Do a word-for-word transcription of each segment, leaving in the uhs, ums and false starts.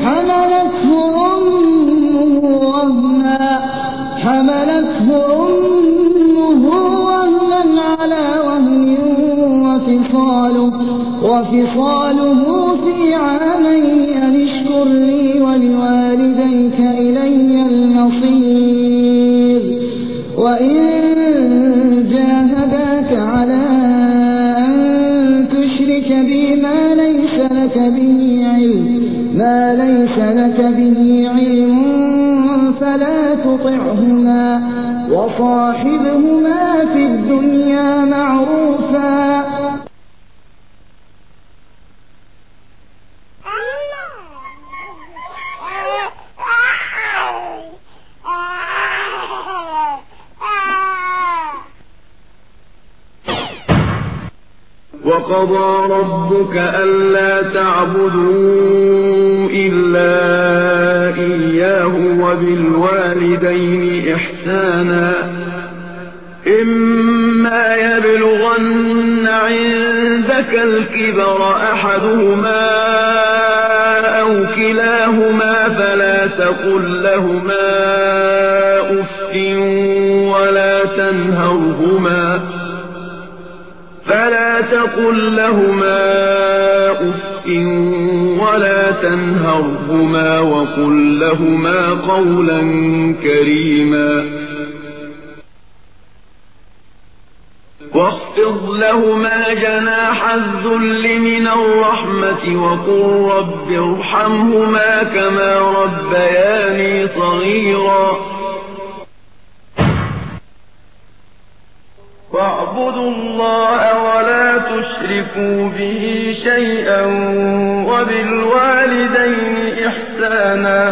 حملته أمه وهنا حملته أمه وهنا على وهن وفصاله وفصاله في عامين أن اشكر لي ولوالديك إلي المصير وإن جاهداك على أن تشرك بي ما ليس لك به علم ما ليس لك به علم فلا تطعهما وصاحبهما في الدنيا معروفا وقضى ربك ألا تعبدوا إلا إياه وبالوالدين إحسانا إما يبلغن عندك الكبر أحدهما أو كلاهما فلا تقل لهما أف ولا تنهرهما فلا تقل لهما أف ولا تنهرهما وقل لهما قولا كريما واخفض لهما جناح الذل من الرحمة وقل رب ارحمهما كما ربياني صغيرا واعبدوا الله ولا تشركوا به شيئا وبالوالدين إحسانا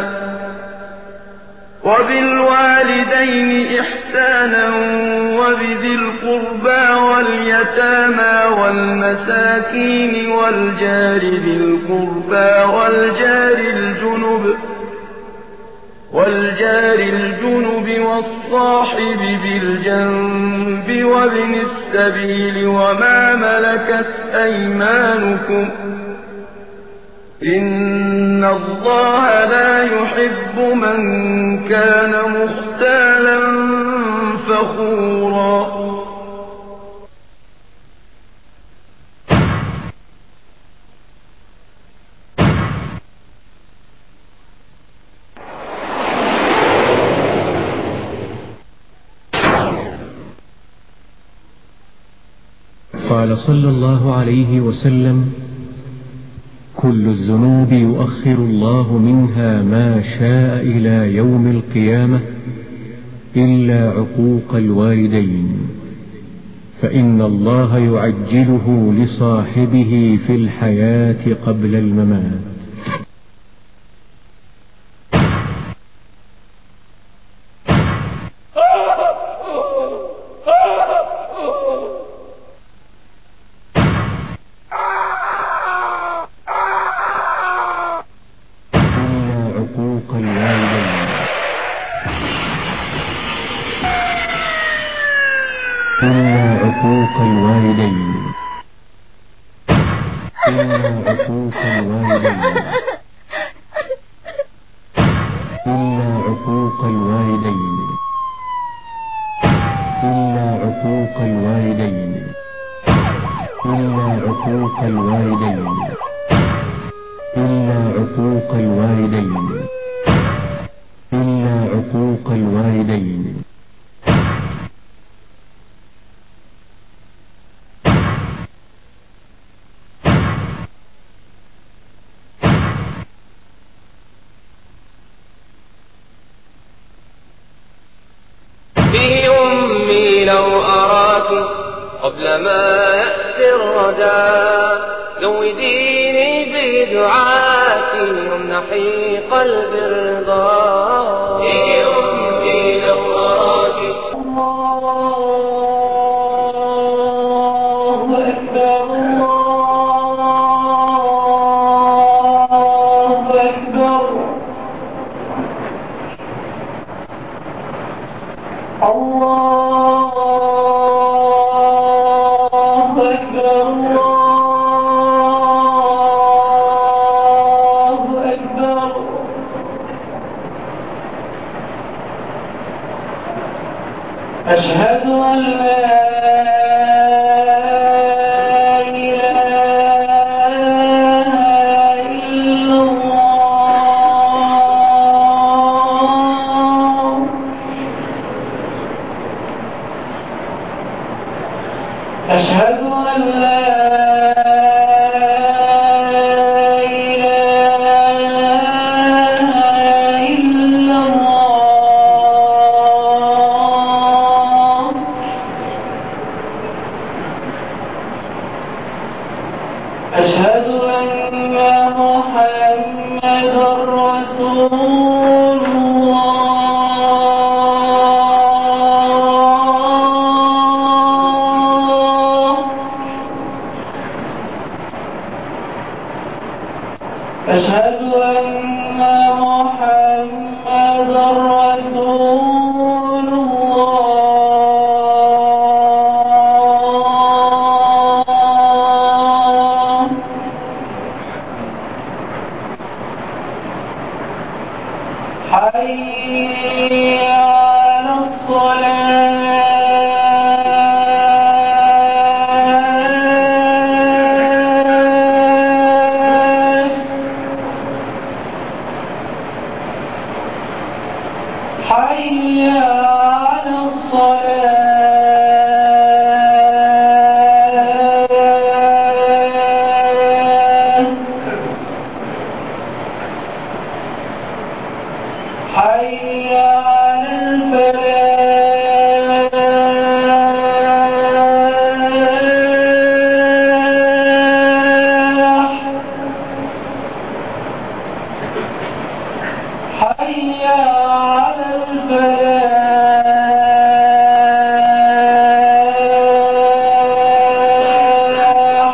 وبالوالدين إحسانا وبذي القربى واليتامى والمساكين والجار ذي القربى والجار الجنب والجار الجنب والصاحب بالجنب وابن السبيل وما ملكت أيمانكم إن الله لا يحب من كان مختالا فخورا قال صلى الله عليه وسلم كل الذنوب يؤخر الله منها ما شاء إلى يوم القيامة إلا عقوق الوالدين فإن الله يعجله لصاحبه في الحياة قبل الممات إلا عقوق الوالدين إلا عقوق الوالدين إلا عقوق الوالدين إلا عقوق الوالدين إلا عقوق الوالدين إلا عقوق الوالدين إلا عقوق الوالدين به أمي لو أراك قبل ما يأتي الردى زوديني بدعاتي وامنحي قلبي الرضا به أمي لو أراك الله أكبر الله أكبر الله أكبر الله أكبر أشهد أن لا أشهد أن لا إله إلا الله أشهد أن محمدا رسول أشهد أن محمدا رسول الله حي على الصلاة حي على الصلاة حي على الفلاح حي على الفلاح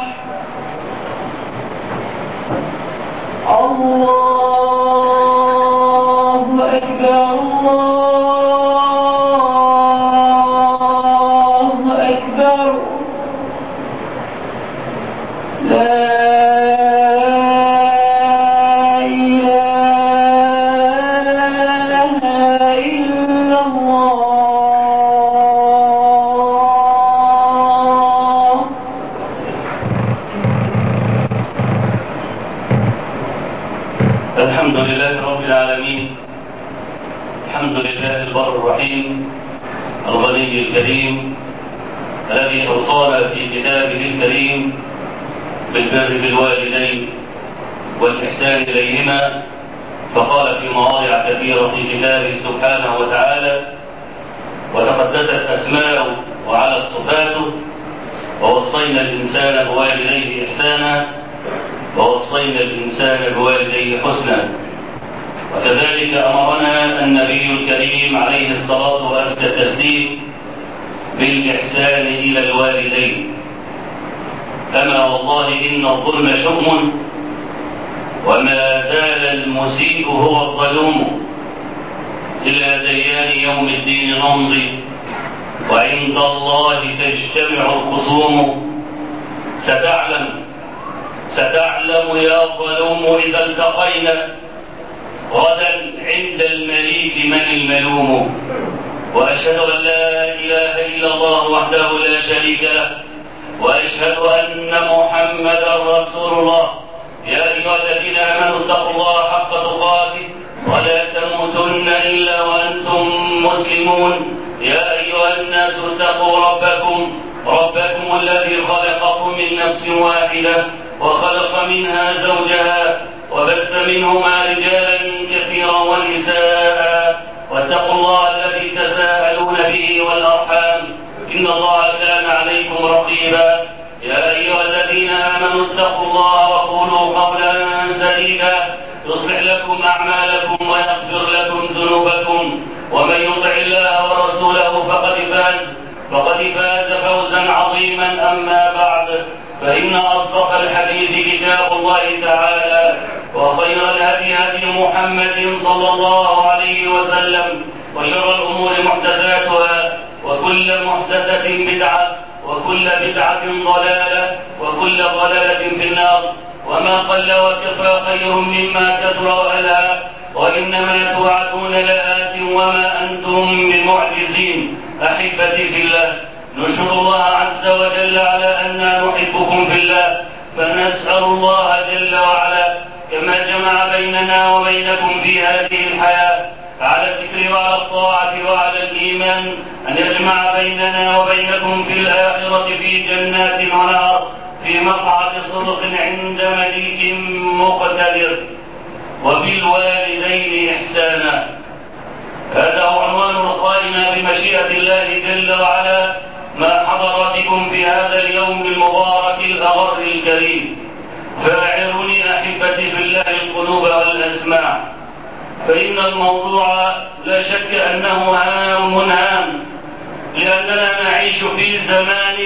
الله أكبر الله أكبر لا إله إلا الله الحمد لله رب العالمين. الحمد لله البر الرحيم الغني الكريم الذي أوصانا في كتابه الكريم بالبر بالوالدين والإحسان إليهما، فقال في مواضع كثيرة في كتابه سبحانه وتعالى: وتقدست أسماؤه وعلت صفاته، ووصينا الإنسان بوالديه إحسانا، ووصينا الإنسان بوالديه حسنا. وكذلك أمرنا النبي الكريم عليه الصلاة وأزكى التسليم بالإحسان إلى الوالدين. أما والله إن الظلم شؤم، وما زال المسيء هو الظلوم، إلى ديان يوم الدين نمضي، وعند الله تجتمع الخصوم. ستعلم ستعلم يا ظلوم إذا التقينا غدا عند المليك من الملوم. وأشهد أن لا إله إلا الله وحده لا شريك له، وأشهد أن محمدا رسول الله. يا أيها الذين آمنوا اتقوا الله حق تقاته ولا تموتن إلا وأنتم مسلمون. يا أيها الناس اتقوا ربكم ربكم الذي خلقكم من نفس واحدة وخلق منها زوجها وبث منهما رجالا كثيرا ونساء، واتقوا الله الذي تساءلون به والأرحام إن الله كان عليكم رقيبا. يا أيها الذين آمنوا اتقوا الله وقولوا قولا سديدا يصلح لكم أعمالكم ويغفر لكم ذنوبكم، ومن يطع الله ورسوله فقد فاز فقد فاز فوزا عظيما. أما بعد، فإن أصدق الحديث كتاب الله تعالى، وخير الهدي هدي محمد صلى الله عليه وسلم، وشر الأمور محدثاتها، وكل محدثة بدعة، وكل بدعة ضلالة، وكل ضلالة في النار. وما قل وكفى خير مما كثر وألهى، وإنما توعدون لآت وما أنتم بمعجزين. أحبتي في الله، نشكر الله عز وجل على أننا نحبكم في الله، فنسأل الله جل وعلا كما جمع بيننا وبينكم في هذه الحياة على الذكر وعلى الطاعة وعلى الإيمان، أن يجمع بيننا وبينكم في الآخرة في جنات ونهر في مقعد صدق عند مليك مقتدر. وبالوالدين إحسانا، هذا هو عنوان لقائنا بمشيئة الله جل وعلا مع حضراتكم في هذا اليوم المبارك الأغر الكريم. فاعرني أحبتي بالله القلوب والأسماع، فإن الموضوع لا شك أنه هام هام، لأننا نعيش في زمان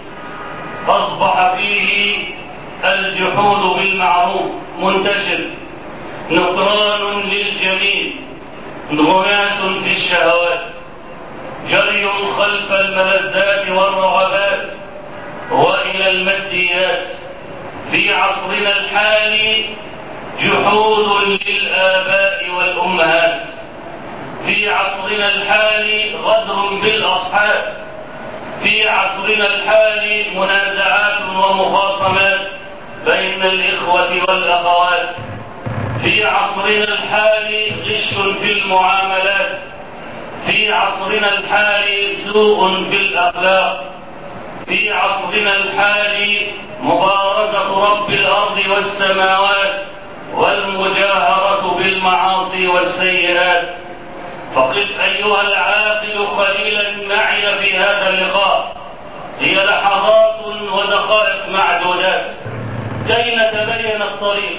أصبح فيه الجحود بالمعروف منتشر، نكران للجميل، انغماس في الشهوات، جري خلف الملذات والرغبات وإلى الماديات. في عصرنا الحالي جحود للآباء والأمهات، في عصرنا الحالي غدر بالأصحاب، في عصرنا الحالي منازعات ومخاصمات بين الإخوة والأخوات، في عصرنا الحالي غش في المعاملات، في عصرنا الحالي سوء في الأخلاق، في عصرنا الحالي مبارزة رب الأرض والسماوات والمجاهرة بالمعاصي والسيئات. فقف أيها العاقل قليلا معي في هذا اللقاء، هي لحظات ودقائق معدودات كي نتبين الطريق،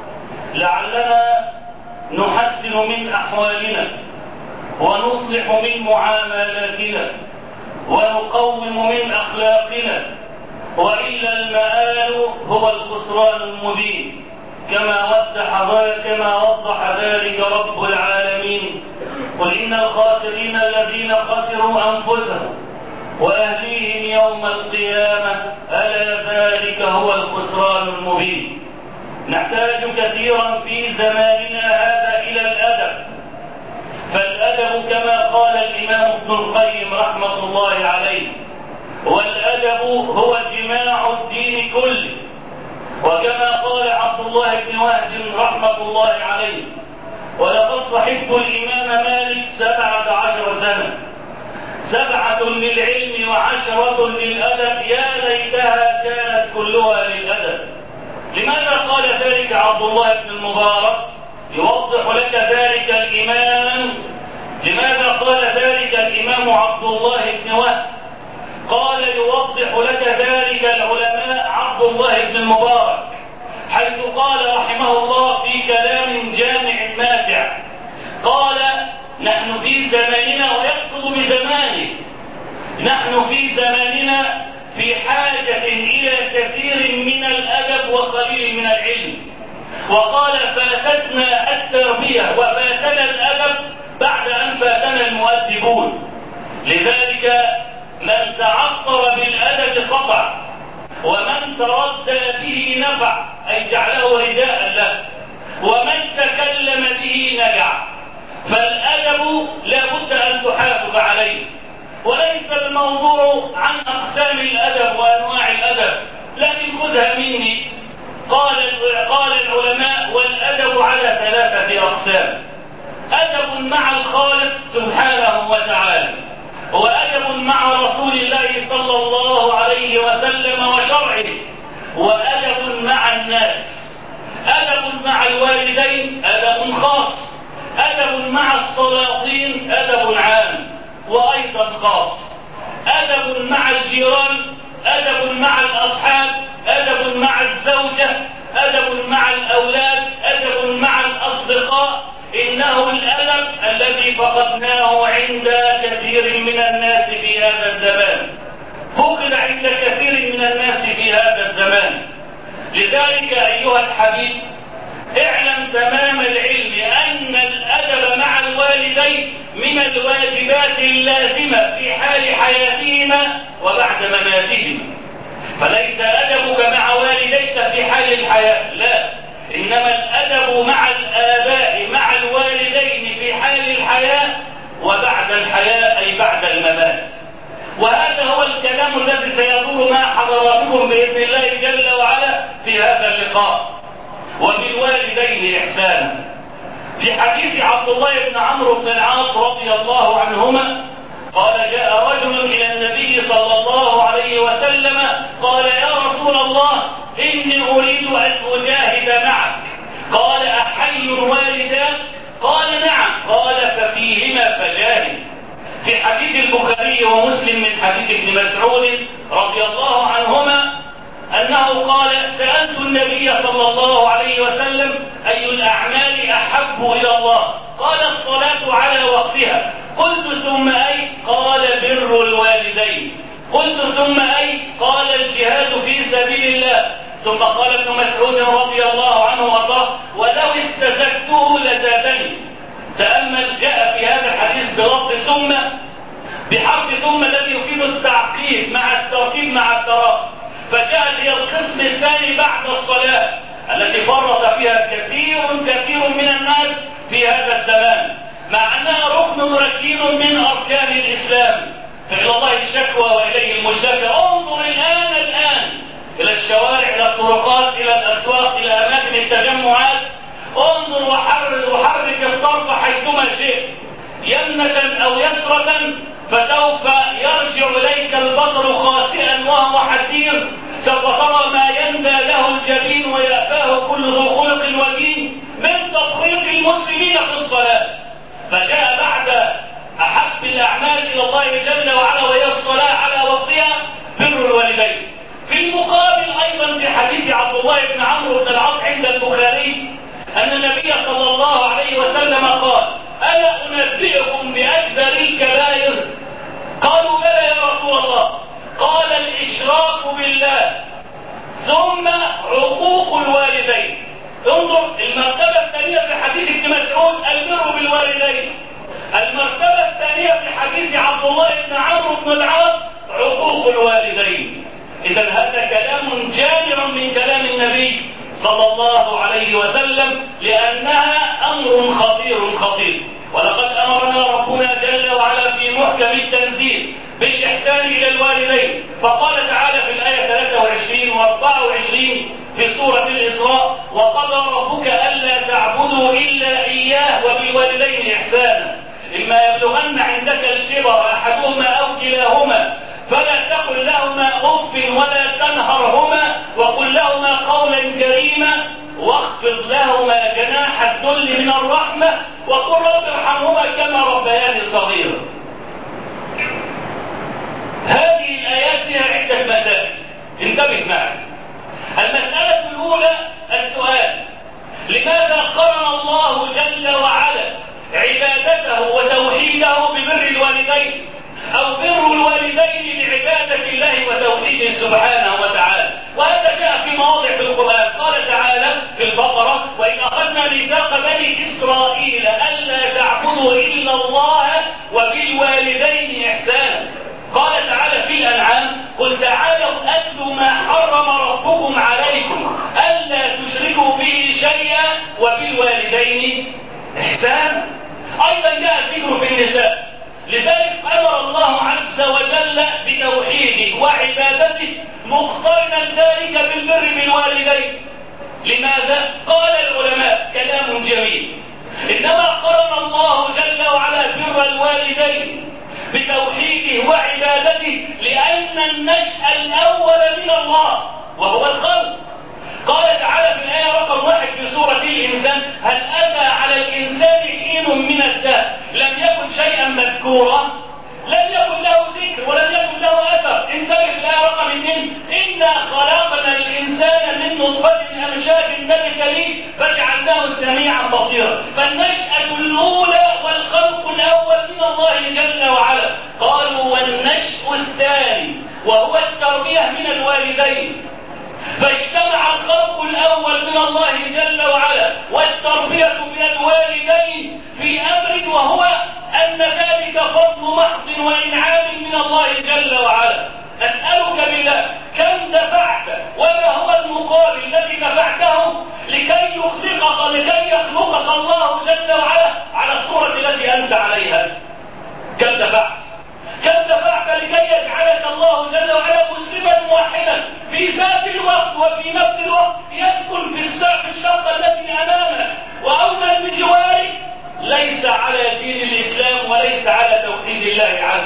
لعلنا نحسن من أحوالنا ونصلح من معاملاتنا ونقوم من أخلاقنا، وإلا المآل هو الخسران المبين، كما وضح كما وضح ذلك رب العالمين: قل إن الخاسرين الذين خسروا أنفسهم وأهليهم يوم القيامة ألا ذلك هو الخسران المبين. نحتاج كثيرا في زماننا هذا إلى الأدب، فالأدب كما قال الإمام ابن القيم رحمة الله عليه: والأدب هو جماع الدين كله. وكما قال عبد الله بن وهب رحمة الله عليه: ولقد صحبت الإمام مالك سبعة عشر سنة، سبعة للعلم وعشرة للأدب، يا ليتها كانت كلها للأدب. لماذا قال ذلك عبد الله بن المبارك؟ يوضح لك ذلك الإمام. لماذا قال ذلك الإمام عبد الله بن وهب؟ قال يوضح لك ذلك العلماء عبد الله بن المبارك، حيث قال رحمه الله في كلام جامع ماتع، قال: نحن في زماننا، ويقصد بزمانه، نحن في زماننا في حاجة إلى كثير من الأدب وقليل من العلم. وقال: فاتتنا التربية وفاتنا الأدب بعد أن فاتنا المؤدبون. لذلك من تعطر بالأدب صدع، ومن تردى به نفع، أي جعله رداء له، ومن تكلم به نجع. فالأدب لا بد أن تحافظ عليه، وليس الموضوع عن أقسام الأدب وأنواع الأدب، لكن خذها مني. قال قال العلماء: والأدب على ثلاثة أقسام: أدب مع الخالق سبحانه وتعالى، وأدب مع رسول الله صلى الله عليه وسلم وشرعه، وأدب مع الناس. أدب مع الوالدين أدب خاص، أدب مع السلاطين أدب عام وأيضا خاص، أدب مع الجيران، أدب مع الأصحاب، أدب مع الزوجة، أدب مع الأولاد، أدب مع الأصدقاء. إنه الأدب الذي فقدناه عند كثير من الناس في هذا الزمان، فقد عند كثير من الناس في هذا الزمان. لذلك أيها الحبيب، اعلم تمام العلم أن الأدب مع الوالدين من الواجبات اللازمة في حال حياتهما وبعد مماتهما. فليس أدبك مع والديك في حال الحياة، لا، إنما الأدب مع الآباء مع الوالدين في حال الحياة وبعد الحياة، أي بعد الممات. في حديث عبد الله بن عمرو بن العاص رضي الله عنهما قال جاء رجل إلى النبي صلى الله عليه وسلم قال يا رسول الله إني أريد أن أجاهد معك. قال أحي والداك؟ قال نعم. قال ففيهما فجاهد. في حديث البخاري ومسلم من حديث ابن مسعود رضي الله عنهما أنه قال سألت النبي صلى الله عليه وسلم أي الأعمال أحب إلى الله؟ قال الصلاة على وقتها. قلت ثم أي؟ قال بر الوالدين. قلت ثم أي؟ قال الجهاد في سبيل الله. ثم قال ابن مسعود رضي الله عنه وارضاه ولو استزدته لزادني. تأمل جاء في هذا الحديث بلفظ ثم بحرف ثم الذي يفيد التعقيب مع الترتيب مع التراخي، فجاءت هي القسم الثاني بعد الصلاة التي فرط فيها كثير كثير من الناس في هذا الزمان، مع أنها ركن ركين من أركان الإسلام. فإلى الله الشكوى وإليه المشتكى. انظر الآن الآن إلى الشوارع، إلى الطرقات، إلى الأسواق، إلى أماكن التجمعات. انظر وحرك وحرك الطرف حيثما شئت يمنة أو يسرة، فسوف يرجع إليك البصر خاسئا وهو حسير. سوف ترى ما يندى له الجبين ويأباه كل ذو خلق ودين من تفريط المسلمين في الصلاة. فجاء بعد أحب الأعمال إلى الله جل وعلا وهي الصلاة على وقتها بر الوالدين. في المقابل أيضا في حديث عبد الله بن عمرو بن العاص عند البخاري أن النبي صلى الله عليه وسلم قال ألا أنبئكم بأكبر الكبائر؟ قالوا بلى يا رسول الله. قال الإشراك بالله ثم عقوق الوالدين. انظر المرتبة الثانية في حديث ابن مسعود البر بالوالدين، المرتبة الثانية في حديث عبد الله بن عمرو بن العاص عقوق الوالدين. إذا هذا كلام جامع من كلام النبي صلى الله عليه وسلم، لأنها أمر خطير خطير. ولقد أمرنا ربنا جل وعلا في محكم التنزيل بالإحسان إلى الوالدين، فقال تعالى في الآية ثلاثة وعشرين وأربعة وعشرين في سورة الإسراء وقضى ربك ألا تعبدوا إلا إياه وبالوالدين إحسانا إما يبلغن عندك الكبر أحدهما أو كلاهما فلا تقل لهما أف ولا تنهرهما وقل لهما قولا كريما واخفض لهما جناح الذل من الرحمة وقل رب ارحمهما كما ربياني صغيرا. هذه الآيات فيها عدة مسائل، انتبه معي. المسألة الأولى السؤال: لماذا قرن الله جل وعلا عبادته وتوحيده ببر الوالدين أو بر الوالدين بعبادة الله وتوحيده سبحانه وتعالى؟ وهذا جاء في مواضع في القرآن. قال تعالى في البقرة: وإذ أخذنا ميثاق بني إسرائيل ألا تعبدوا إلا الله وبالوالدين إحسانا. قال تعالى في الأنعام: قل تعالوا أتلوا ما حرم ربكم عليكم ألا تشركوا به شيئا وبالوالدين إحسانا. أيضا جاء الذكر في النساء، لذلك أمر الله عز وجل بتوحيده وعبادته مقترنا ذلك بالبر بالوالدين. لماذا؟ قال العلماء كلام جميل: إنما قرن الله جل وعلا بر الوالدين بتوحيده وعبادته لأن النشأ الأول من الله وهو الخلق. قال تعالى في الآية رقم واحد في سورة الإنسان: هل أتى على الإنسان حين من الدهر لم يكن شيئا مذكورا؟ لم يكن له ذكر ولم يكن له أثر. انتبه في الآية رقم اثنين: إنا خلقنا الإنسان من نطفة أمشاج نبتليه فجعلناه سميعا بصيرا. فالنشأة الأولى والخلق الأول من الله جل وعلا. قالوا والنشأ الثاني وهو التربية من الوالدين. فاجتمع الخلق الأول من الله جل وعلا والتربية من الوالدين في أمر وهو أن ذلك فضل محض وإنعام من الله جل وعلا. أسألك بالله كم دفعت وما هو المقابل الذي دفعته لكي يخلقك لكي يخلقك الله جل وعلا على الصورة التي أنت عليها؟ كم دفعت؟ كم دفعت لكي يجعلك الله جل وعلا مسلما موحدا في ذات الوقت وفي نفس الوقت يسكن في الشقة التي أمامك وأولا بجوارك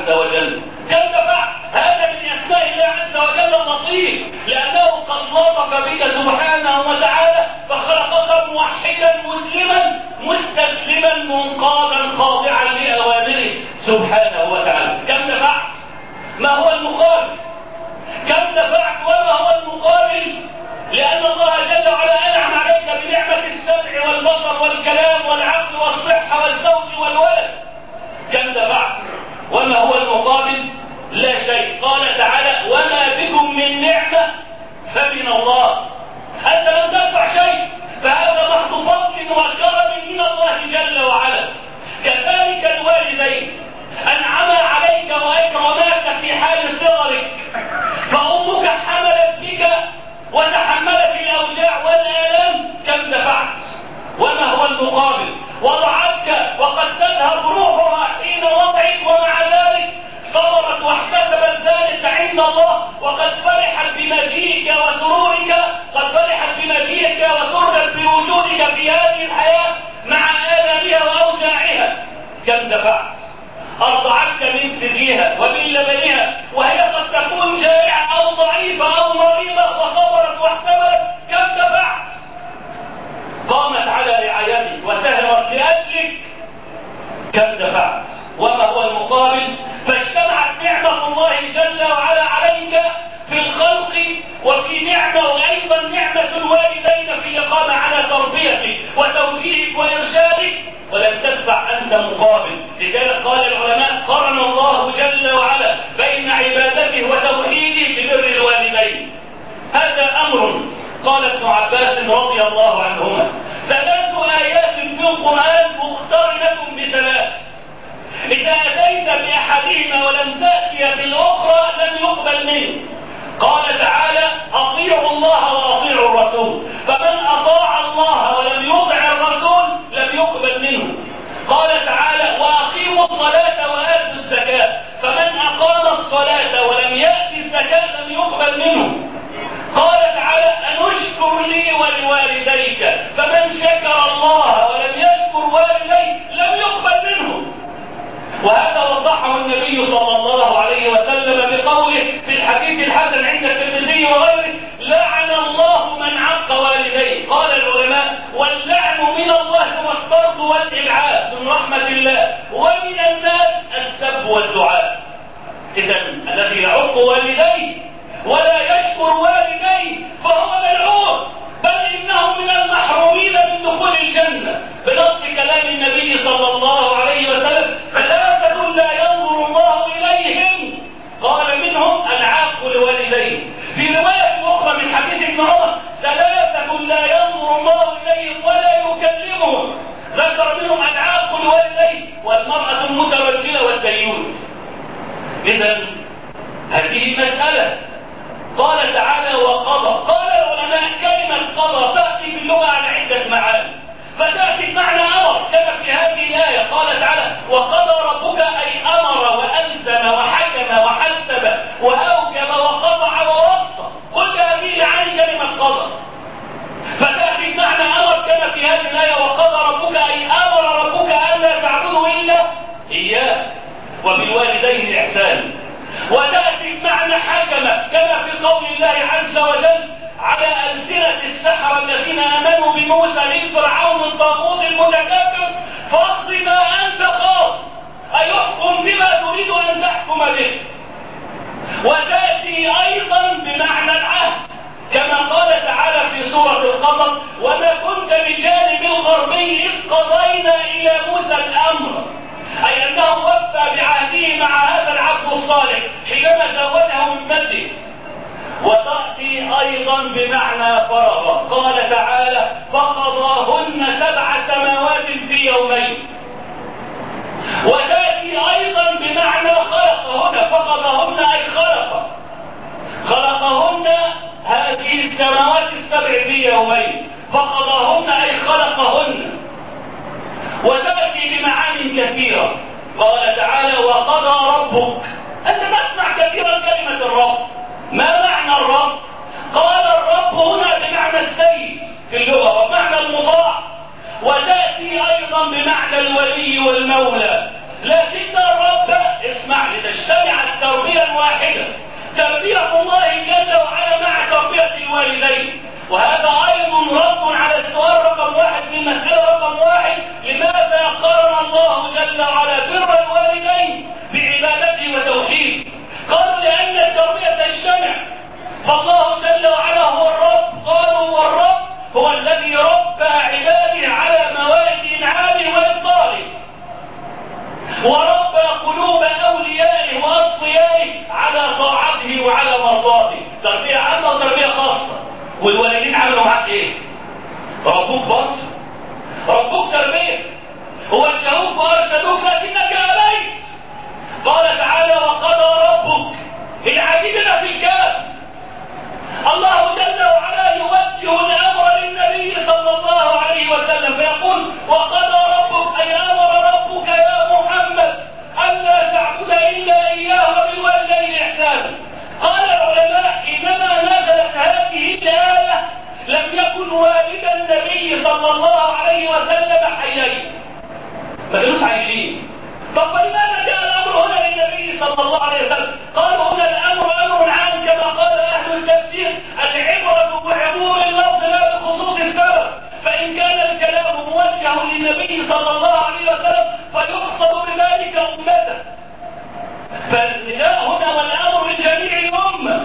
عز وجل. كم دفعت؟ هذا من أسماء الله عز وجل اللطيف، لأنه قد لطف بك سبحانه وتعالى فخلقك موحدا مسلما مستسلما منقادا خاضعا لأوامره سبحانه وتعالى. كم دفعت؟ ما هو المقابل؟ كم دفعت وما هو المقابل؟ لأن الله جل وعلا أنعم عليك بنعمة السمع والبصر والكلام والعقل والصحة والزوج والولد. كم دفعت وما هو المقابل؟ لا شيء. قال تعالى وما بكم من نعمة فمن الله. أنت لم تدفع شيء، فهذا محض فضل وكرم من الله جل وعلا. كذلك الوالدين أنعما عليك وأكرماك في حال صغرك، فأمك حملت بك وتحملت الأوجاع والآلام. كم دفعت وما هو المقابل؟ وضعتك وقد تذهب روحها حين وضعك، ومع ذلك صبرت واحتسبت ذلك عند الله، وقد فرحت بمجيئك وسرورك، قد فرحت بمجيئك وسرت بوجودك في هذه الحياة مع آلامها وأوجاعها. كم دفعت؟ أرضعتك من ثديها ومن لبنها وهي قد تكون جائعة أو ضعيفة أو مريضة وصبرت واحتملت. كم دفعت؟ قامت على رعايتك وسهرت لأجلك. كم دفعت وما هو المقابل؟ فاجتمعت نعمة الله جل وعلا عليك في الخلق وفي نعمة، وأيضا نعمة الوالدين في الإقامة على تربيتك وتوجيهك وإرشادك، ولم تدفع أنت مقابل. لذلك قال العلماء قرن الله جل وعلا بين عبادته وتوحيده ببر الوالدين. هذا أمر قال ابن عباس رضي الله عنهما ثلاث آيات في القرآن مقترنة بثلاث، إذا أتيت بأحدهما ولم تأتي بالأخرى لم يقبل منه. قال تعالى أطيعوا الله وأطيعوا الرسول، فمن أطاع الله ولم يطع الرسول لم يقبل منه. قال تعالى وأقيموا الصلاة وآتوا الزكاة، فمن أقام الصلاة ولم يأتي الزكاة لم يقبل منه. قال تعالى أنشكر لي ولوالديك، فمن شكر الله ولم يشكر والديه لم يقبل منه. وهذا وضحه النبي صلى الله عليه وسلم بقوله في الحديث الحسن عند الترمذي وغيره لعن الله من عق والديه. قال العلماء واللعن من الله هو الطرد والإبعاد من رحمة الله، ومن الناس السب والدعاء. إذا الذي يعق والديه ولا يشكر والديه فهو ملعون، بل إنه من المحرومين من دخول الجنة بنص كلام النبي صلى الله عليه وسلم ثلاثة لا ينظر الله إليهم، قال منهم العاق لوالديه. في رواية أخرى من حديث ابن عمر ثلاثة لا ينظر الله إليهم ولا يكلمهم، ذكر منهم العاق لوالديه والمرأة المترجلة والديوث. إذا هذه مسألة. قال تعالى وقضى. قال العلماء كلمة قضى تأتي في اللغة على عدة معاني، فتأتي بمعنى أمر كما في هذه الآية. قال تعالى وقضى ربك أي أمر وألزم وحكم وحسب وأوجب وقطع ووصى، كل هذه معاني كلمة قضى. فتأتي بمعنى أمر كما في هذه الآية وقضى ربك أي أمر ربك ألا تعبدوا إلا إياه وبالوالدين إحسانا. وتأتي بمعنى حكم كما في قول الله عز وجل على ألسنة السحرة الذين آمنوا بموسى للفرعون الطاغوت المتكبر فاقض ما أنت قاض، أي احكم بما تريد أن تحكم به. وتأتي أيضا بمعنى العهد كما قال تعالى في سورة القصص وما كنت بجانب الغربي إذ قضينا إلى موسى الأمر، أي أنه وفى بعهده مع هذا العبد الصالح حينما زوجه من ابنته. وتأتي أيضا بمعنى فرغ. قال تعالى فقضاهن سبع سماوات في يومين. وتأتي أيضا بمعنى خلقهن. فقضاهن أي خلق خلقهن هذه السماوات السبع في يومين، فقضاهن أي خلقهن. وتأتي بمعاني كثيرة. قال تعالى وقضى ربك. أنت تسمع كثيرا كلمة الرب، ما معنى الرب؟ قال الرب هنا بمعنى السيد في اللغة ومعنى المطاع، وتأتي أيضا بمعنى الولي والمولى. لكن الرب اسمع لتشتري وبالوالدين. وهذا أيضا رد على السؤال رقم واحد في المسألة رقم واحد: لماذا قارن الله جل وعلا بر الوالدين بعبادته وتوحيده؟ قالوا لأن التربية تجتمع، فالله جل وعلا هو الرب. قالوا والرب هو الذي ربى عباده على موائد إنعامه وإفضاله، وربى قلوب أوليائه وأصفيائه على طاعته وعلى مرضاته. تربية عامة وتربية خاصة. والوالدين عملوا معاك ايه؟ ربوك برضه، ربوك تربية، ووجهوك وارشدوك لكنك ابيت. قال تعالى: وقضى ربك. العجيبة في الكاف الله جل وعلا يوجه الامر للنبي صلى الله عليه وسلم فيقول: وقضى ربك، اي امر ربك يا محمد الا تعبد الا اياه وبالوالدين احسانا. قال العلماء: انما نزلت هذه الايه لم يكن والد النبي صلى الله عليه وسلم حيين، ما كانوش عايشين. طب فلماذا جاء الامر هنا للنبي صلى الله عليه وسلم؟ قالوا هنا الامر امر عام كما قال اهل التفسير: العبره بعموم اللفظ لا بخصوص السبب. فان كان الكلام موجه للنبي صلى الله عليه وسلم فيقصد بذلك امته، فالنداء هنا والامر لجميع الامه.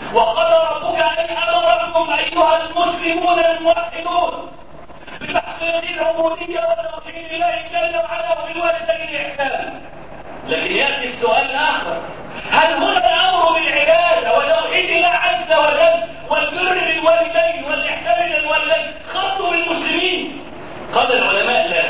وقضى ربك ان امركم ايها المسلمون الموحدون بتحقيق العبوديه وتوحيد الله جل وعلا وبالوالدين احسانا. لكن ياتي السؤال الاخر: هل هنا الامر بالعباده وتوحيد الله عز وجل والبر للوالدين والاحسان للوالدين خاص بالمسلمين؟ قال العلماء: لا،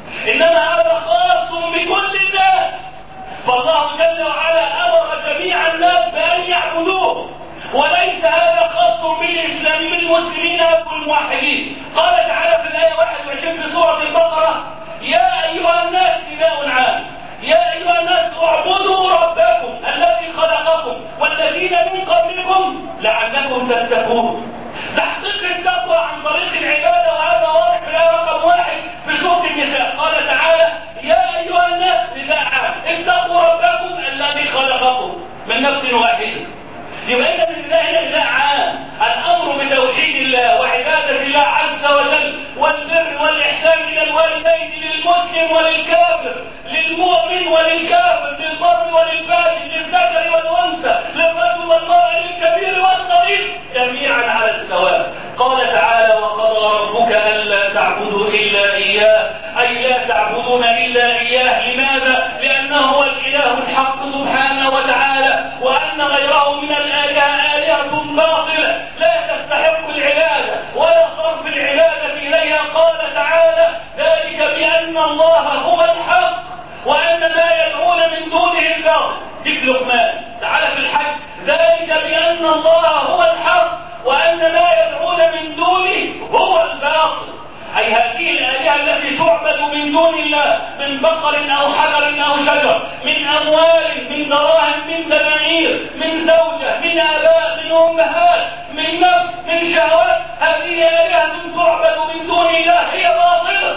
انما هذا خاص بكل الناس. فالله جل وعلا امر جميع الناس بان يعبدوه، وليس هذا خاص بالاسلام بالمسلمين او الموحدين. قال تعالى في الايه واحد وعشرين في سوره البقره: يا ايها الناس نداء عام، يا ايها الناس اعبدوا ربكم الذي خلقكم والذين من قبلكم لعلكم تتقون. تحقيق التقوى عن طريق العباده، وهذا واضح في الايه رقم واحد في سوره النساء. قال تعالى: يا ايها الناس نداء عام، اتقوا ربكم الذي خلقكم من نفس واحده. يبقى إذا النداء هنا نداء عام، الامر بتوحيد الله وعباده الله عز وجل والبر والاحسان الى الوالدين، للمسلم وللكافر، للمؤمن وللكافر، للبر وللفاجر، للذكر والانثى، للرجل والمراه، للكبير والصغير، جميعا على السواء. قال تعالى: وقضى ربك الا تعبدوا الا اياه، اي لا تعبدون الا اياه. لماذا؟ لانه هو الاله الحق سبحانه وتعالى، وان غيره من الالهه الهه باطله لا تستحق العباده ولا صرف العباده اليها. قال تعالى: ذلك بان الله هو الحق وان ما يدعون من دونه الباطل. ذكر لقمان تعالى في الحج: ذلك بان الله هو الحق وان ما يدعون من دونه هو الباطل. اي هذه الالهه التي تعبد من دون الله، من بقر او حجر او شجر، من اموال، من دراهم، من دنانير، من زوجه، من اباء، من امهات، من نفس، من شهوات، هذه الهه تعبد من دون الله هي باطله.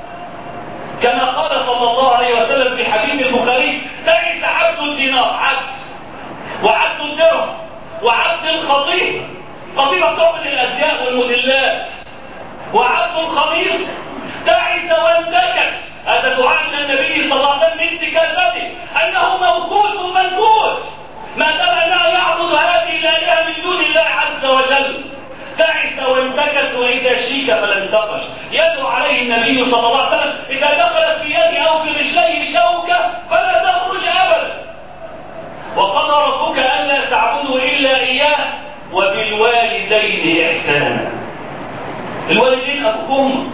كما قال صلى الله عليه وسلم في حديث البخاري: تعس عبد الدينار، عبد، وعبد الدرهم، وعبد الخطيب، خطيبه تعبد الازياء والموديلات، وعبد الخميس تعس وانتكس. هذا دعاء من النبي صلى الله عليه وسلم بانتكاسته، انه موكوس منكوس ما دام انه يعبد هذه الالهه من دون الله عز وجل. تعس وانتكس واذا شيك فلا انتقش. يدعو عليه النبي صلى الله عليه وسلم: اذا دخلت في يدي او في رجليه شوكه فلا تخرج ابدا. وقضى ربك الا تعبدوا الا اياه وبالوالدين احسانا. الوالدين ابوك وامك.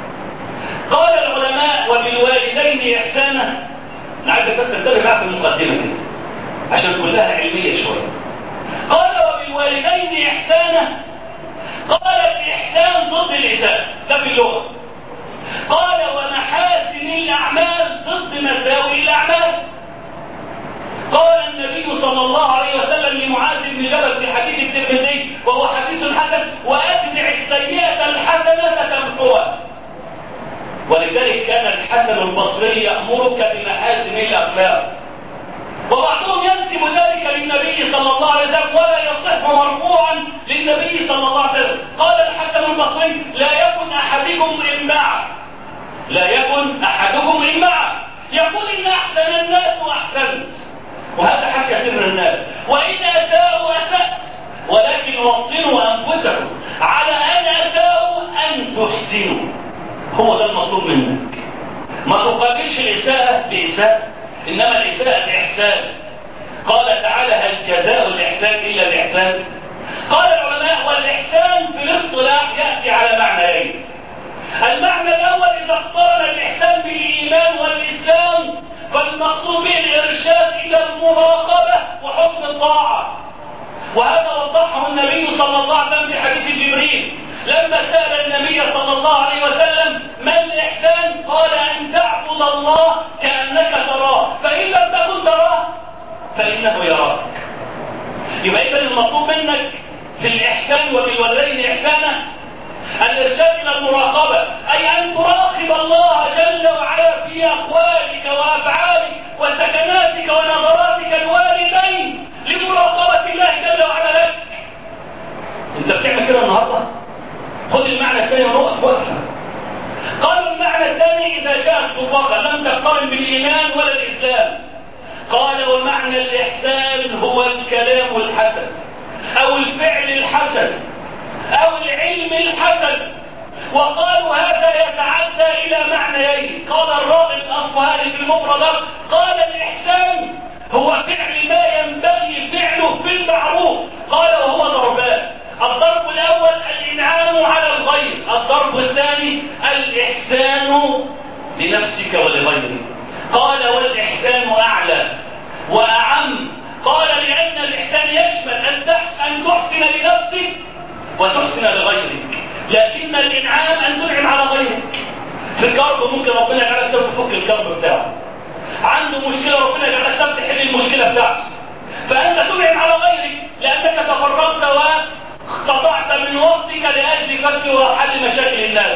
قال العلماء: وبالوالدين احسانا. انا عايزك بس تنتبه معاك في المقدمه كده عشان كلها علميه شويه. قال: وبالوالدين احسانا. قال: الاحسان ضد الاساءه، ده في اللغه. قال: ومحاسن الاعمال ضد مساوئ الاعمال. قال النبي صلى الله عليه وسلم لمعاذ بن جبل في حديث الترمذي وهو حديث حسن: واتبع السيئه الحسنه تمحوها. ولذلك كان الحسن البصري يأمرك بمحاسن الأخلاق. وبعضهم ينسب ينسب ذلك للنبي صلى الله عليه وسلم ولا يصح مرفوعا للنبي صلى الله عليه وسلم. قال الحسن البصري: لا يكن أحدكم إماعا، لا يكن أحدكم إماعا، يقول إن أحسن الناس أحسنت، وهذا حق كثير من الناس، وإن أساءوا أسأت، ولكن وطنوا أنفسكم على أن أساءوا أن تحسنوا. هو ده المطلوب منك، ما تقابلش الإساءة بإساءة، إنما الإساءة إحسان. قال تعالى: هل جزاء الإحسان إلا الإحسان؟ قال العلماء: والإحسان في الاصطلاح يأتي على معنيين. المعنى الأول إذا اقترن الإحسان بالإيمان والإسلام فالمقصود به الإرشاد إلى المراقبة وحسن الطاعة، وهذا وضحه النبي صلى الله عليه وسلم في حديث جبريل لما سأل النبي صلى الله عليه وسلم: ما الإحسان؟ قال: أن تعبد الله كأنك تراه، فإن لم تكن تراه فإنه يراك. يبقى إذن المطلوب منك في الإحسان وبالوالدين إحسانا الإرشاد إلى المراقبة، أي أن تراقب الله جل وعلا في أقوالك وأفعالك وسكناتك ونظراتك الوالدين لمراقبة الله جل وعلا لك. أنت بتعمل كده النهارده؟ خذ المعنى الثاني ونقف وقفة. قالوا المعنى الثاني إذا جاءت مطلقا لم تقترن بالإيمان ولا الإسلام. قال: ومعنى الإحسان هو الكلام الحسن أو الفعل الحسن أو العلم الحسن. وقالوا هذا يتعدى إلى معنيين. قال الراغب الأصفهاني في المفردات: قال الإحسان هو فعل ما ينبغي فعله في المعروف. قال: وهو ضربان: الضرب الأول الإنعام على الغير، الضرب الثاني الإحسان لنفسك ولغيرك. قال: والإحسان أعلى وأعم. قال: لأن الإحسان يشمل أن تحسن لنفسك وتحسن لغيرك، لكن الإنعام أن تنعم على غيرك. في الكرب ممكن ربنا يجعلك سبب تفك الكرب بتاعه، عنده مشكلة ربنا يجعلك سبب تحل المشكلة بتاعته، فأنت تنعم على غيرك لأنك تفرغت واقتطعت من وقتك لأجل فك وحل مشاكل الناس.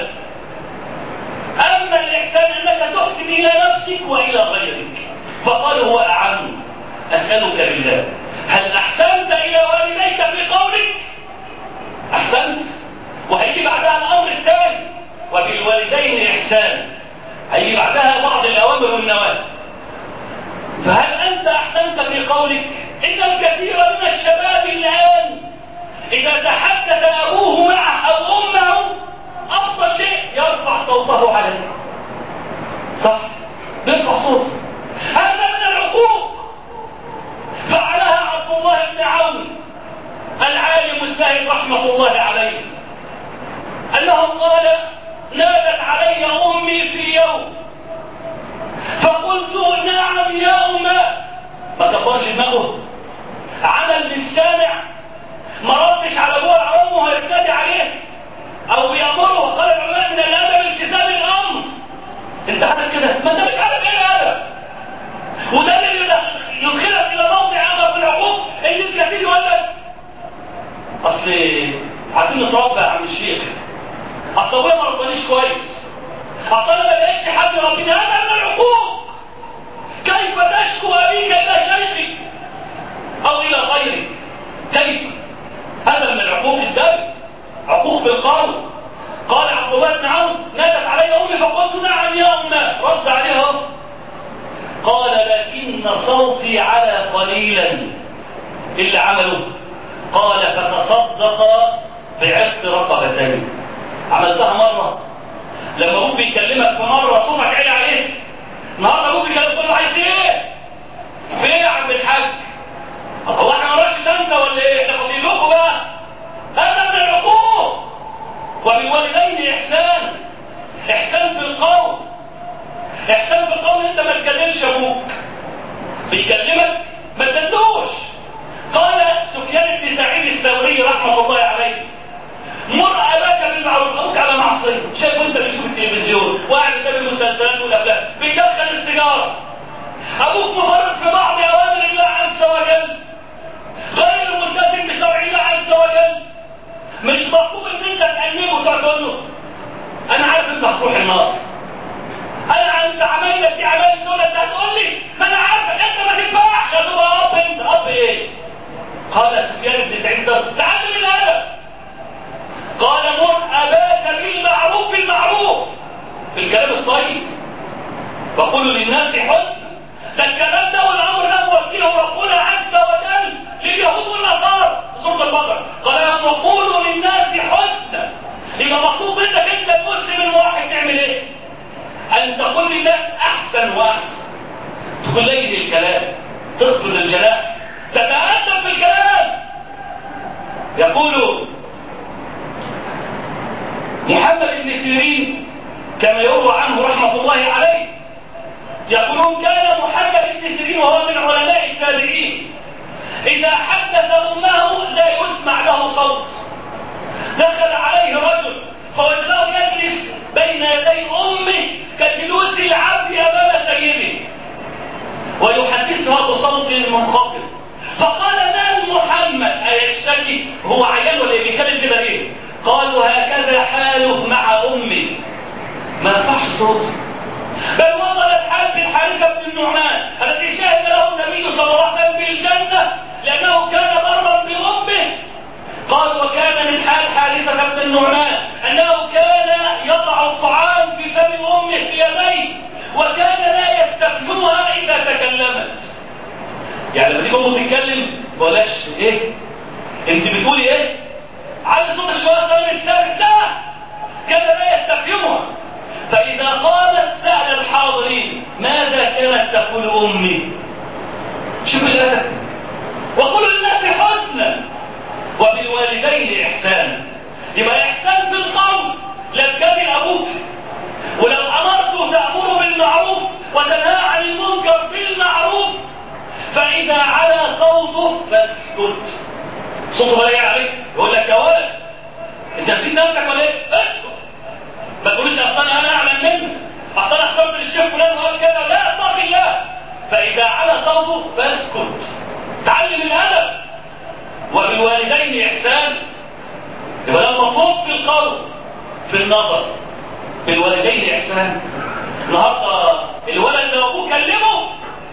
أما الإحسان أنك تحسن إلى نفسك وإلى غيرك. فقال: هو أعم. أسألك بالله، هل أحسنت إلى والديك في قولك؟ أحسنت، وهيجي بعدها الأمر الثاني: وبالوالدين إحسان. هيجي بعدها بعض الأوامر والنواهي. فهل أنت أحسنت في قولك؟ إن الكثير من الشباب الآن إذا تحدث أبوه معه أو أمه أبسط شيء يرفع صوته عليه. صح؟ يرفع صوته. هذا من العقوق. فعلها عبد الله بن عون العالم الزاهد رحمة الله عليه، أنه قال: نادت علي أمي في يوم فقلت: نعم يا أمه. ما كبرش دماغه، عمل بالسامع، ما ردش على ابوه على امه هيبتدي عليه او بيامره. وقال العلماء: من الادب التزام الامر. انت عارف كده؟ ما انت مش عارف ايه الادب، وده اللي يدخلك الى موضع اخر في العقوق. ان الكثير يقول لك: اصل عايزين نتربى يا عم الشيخ، اصل ابويا ما ربانيش كويس، اصل انا ما لقيتش حد يربيني. هذا من العقوق. كيف تشكو ابيك الى شيخك او الى غيرك؟ كيف؟ هذا من العقوق الدم، عقوق بالقول. قال عبد الله بن عون: نادت علي امي فقلت: نعم يا امه. رد عليها قال: لكن صوتي على قليلا. اللي عمله قال: فتصدق بعتق رقبتين. عملتها مره لما ابوك بيكلمك في مره صوتك عالي عليه، النهارده ابوك بيكلمك تقول له: عايز ايه؟ في ايه يا عم الحاج؟ هو احنا مراش انت ولا ايه؟ احنا فاضيين لكم بقى. هذا من العقوق. وبالوالدين احسان، احسان في القول. احسان في القول، انت ما تجادلش ابوك بيكلمك ما تجادلوش. قال سفيان بن سعيد الثوري رحمه الله عليه: مر اباك بالمعروف. ابوك على معصيه، شايف انت بتشوف التلفزيون وقاعد قدام المسلسلات والافلام، بيدخل السيجاره. ابوك مفرط في بعض اوامر الله عز وجل، غير ملتزم بشرع الله عز وجل. مش مطلوب ان انت تأنبه وتقعد تقول له: انا عارف انت هتروح النار، انا انت عمايلك دي عمايل سوله، انت هتقول لي ما انا عارفك، انت ما تنفعش. هتبقى اب، انت اب للناس حسنا. ده الكلام ده والامر ده موجهه ربنا عز وجل لليهود والنصارى في سوره البقره، قال وقولوا للناس حسنا. يبقى مطلوب منك انت المسلم الموحد تعمل ايه؟ ان تقول للناس احسن واحسن، تقليل الكلام، تخفض الجناح، تتأدب بالكلام. يقول محمد بن سيرين كما يروى عنه رحمة الله عليه، يقولون كان محمد بن سيرين وهو من علماء التابعين إذا حدث أمه لا يسمع له صوت. دخل عليه رجل فوجده يجلس بين يدي أمه كجلوس العبد أمام سيده ويحدثها بصوت منخفض، فقال مال محمد أيشتكي؟ هو عيان ولا بيتكلم كده ليه؟ قالوا هكذا حاله مع أمي، ما يرفعش صوته. بل وصل الحال بالحارثة بن النعمان الذي شهد له النبي صلى الله عليه وسلم بالجنة لأنه كان برا بأمه. قال وكان من حال حارثة بن النعمان أنه كان يضع الطعام في فم أمه بيديه وكان لا يستفهمها إذا تكلمت. يعني لما تيجي أمه تتكلم بلاش إيه؟ أنت بتقولي إيه؟ على صوت الشوارع كلام الثابت، لا، كان لا يستفهمها. فإذا قالت سأل الحاضرين ماذا كانت تقول أمي؟ شوف الأدب. وقولوا للناس حسنا وبالوالدين إحسانا. يبقى إحسان في القول، لا تجادل أبوك، ولو أمرته تأمره بالمعروف وتنهى عن المنكر بالمعروف، فإذا على صوته فاسكت. صوته بلاقي عليك يقول لك يا ولد انت نسيت نفسك ولا ايه؟ اسكت. ما تقولش اصل انا اعلم منك، اصل انا اخترت للشيخ فلان وقال كده، لا، اتق الله. فاذا على صوته فاسكت. تعلم الادب. وبالوالدين احسان. يبقى ده مطلوب في القول، في النظر. بالوالدين احسان. النهارده الولد لو ابوه كلمه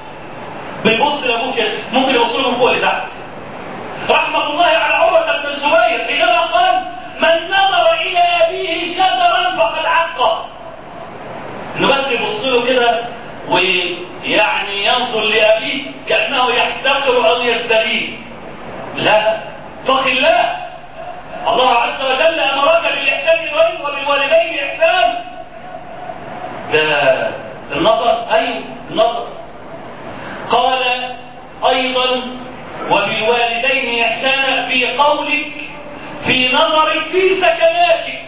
بيبص لابوه كده، ممكن يوصله من فوق لتحت. رحمة الله على عروة بن الزبير حينما قال من نظر إلى أبيه شجرا فقد عقه. إنه بس يبص له كده ويعني ينظر لأبيه كأنه يحتقر أو يزدريه. لا، اتق الله. الله عز وجل أمرك بالإحسان إليه وبالوالدين إحسان. ده النظر، أيوه النظر. قال أيضا وبالوالدين إحسانا في قولك، في نظرك، في سكناتك.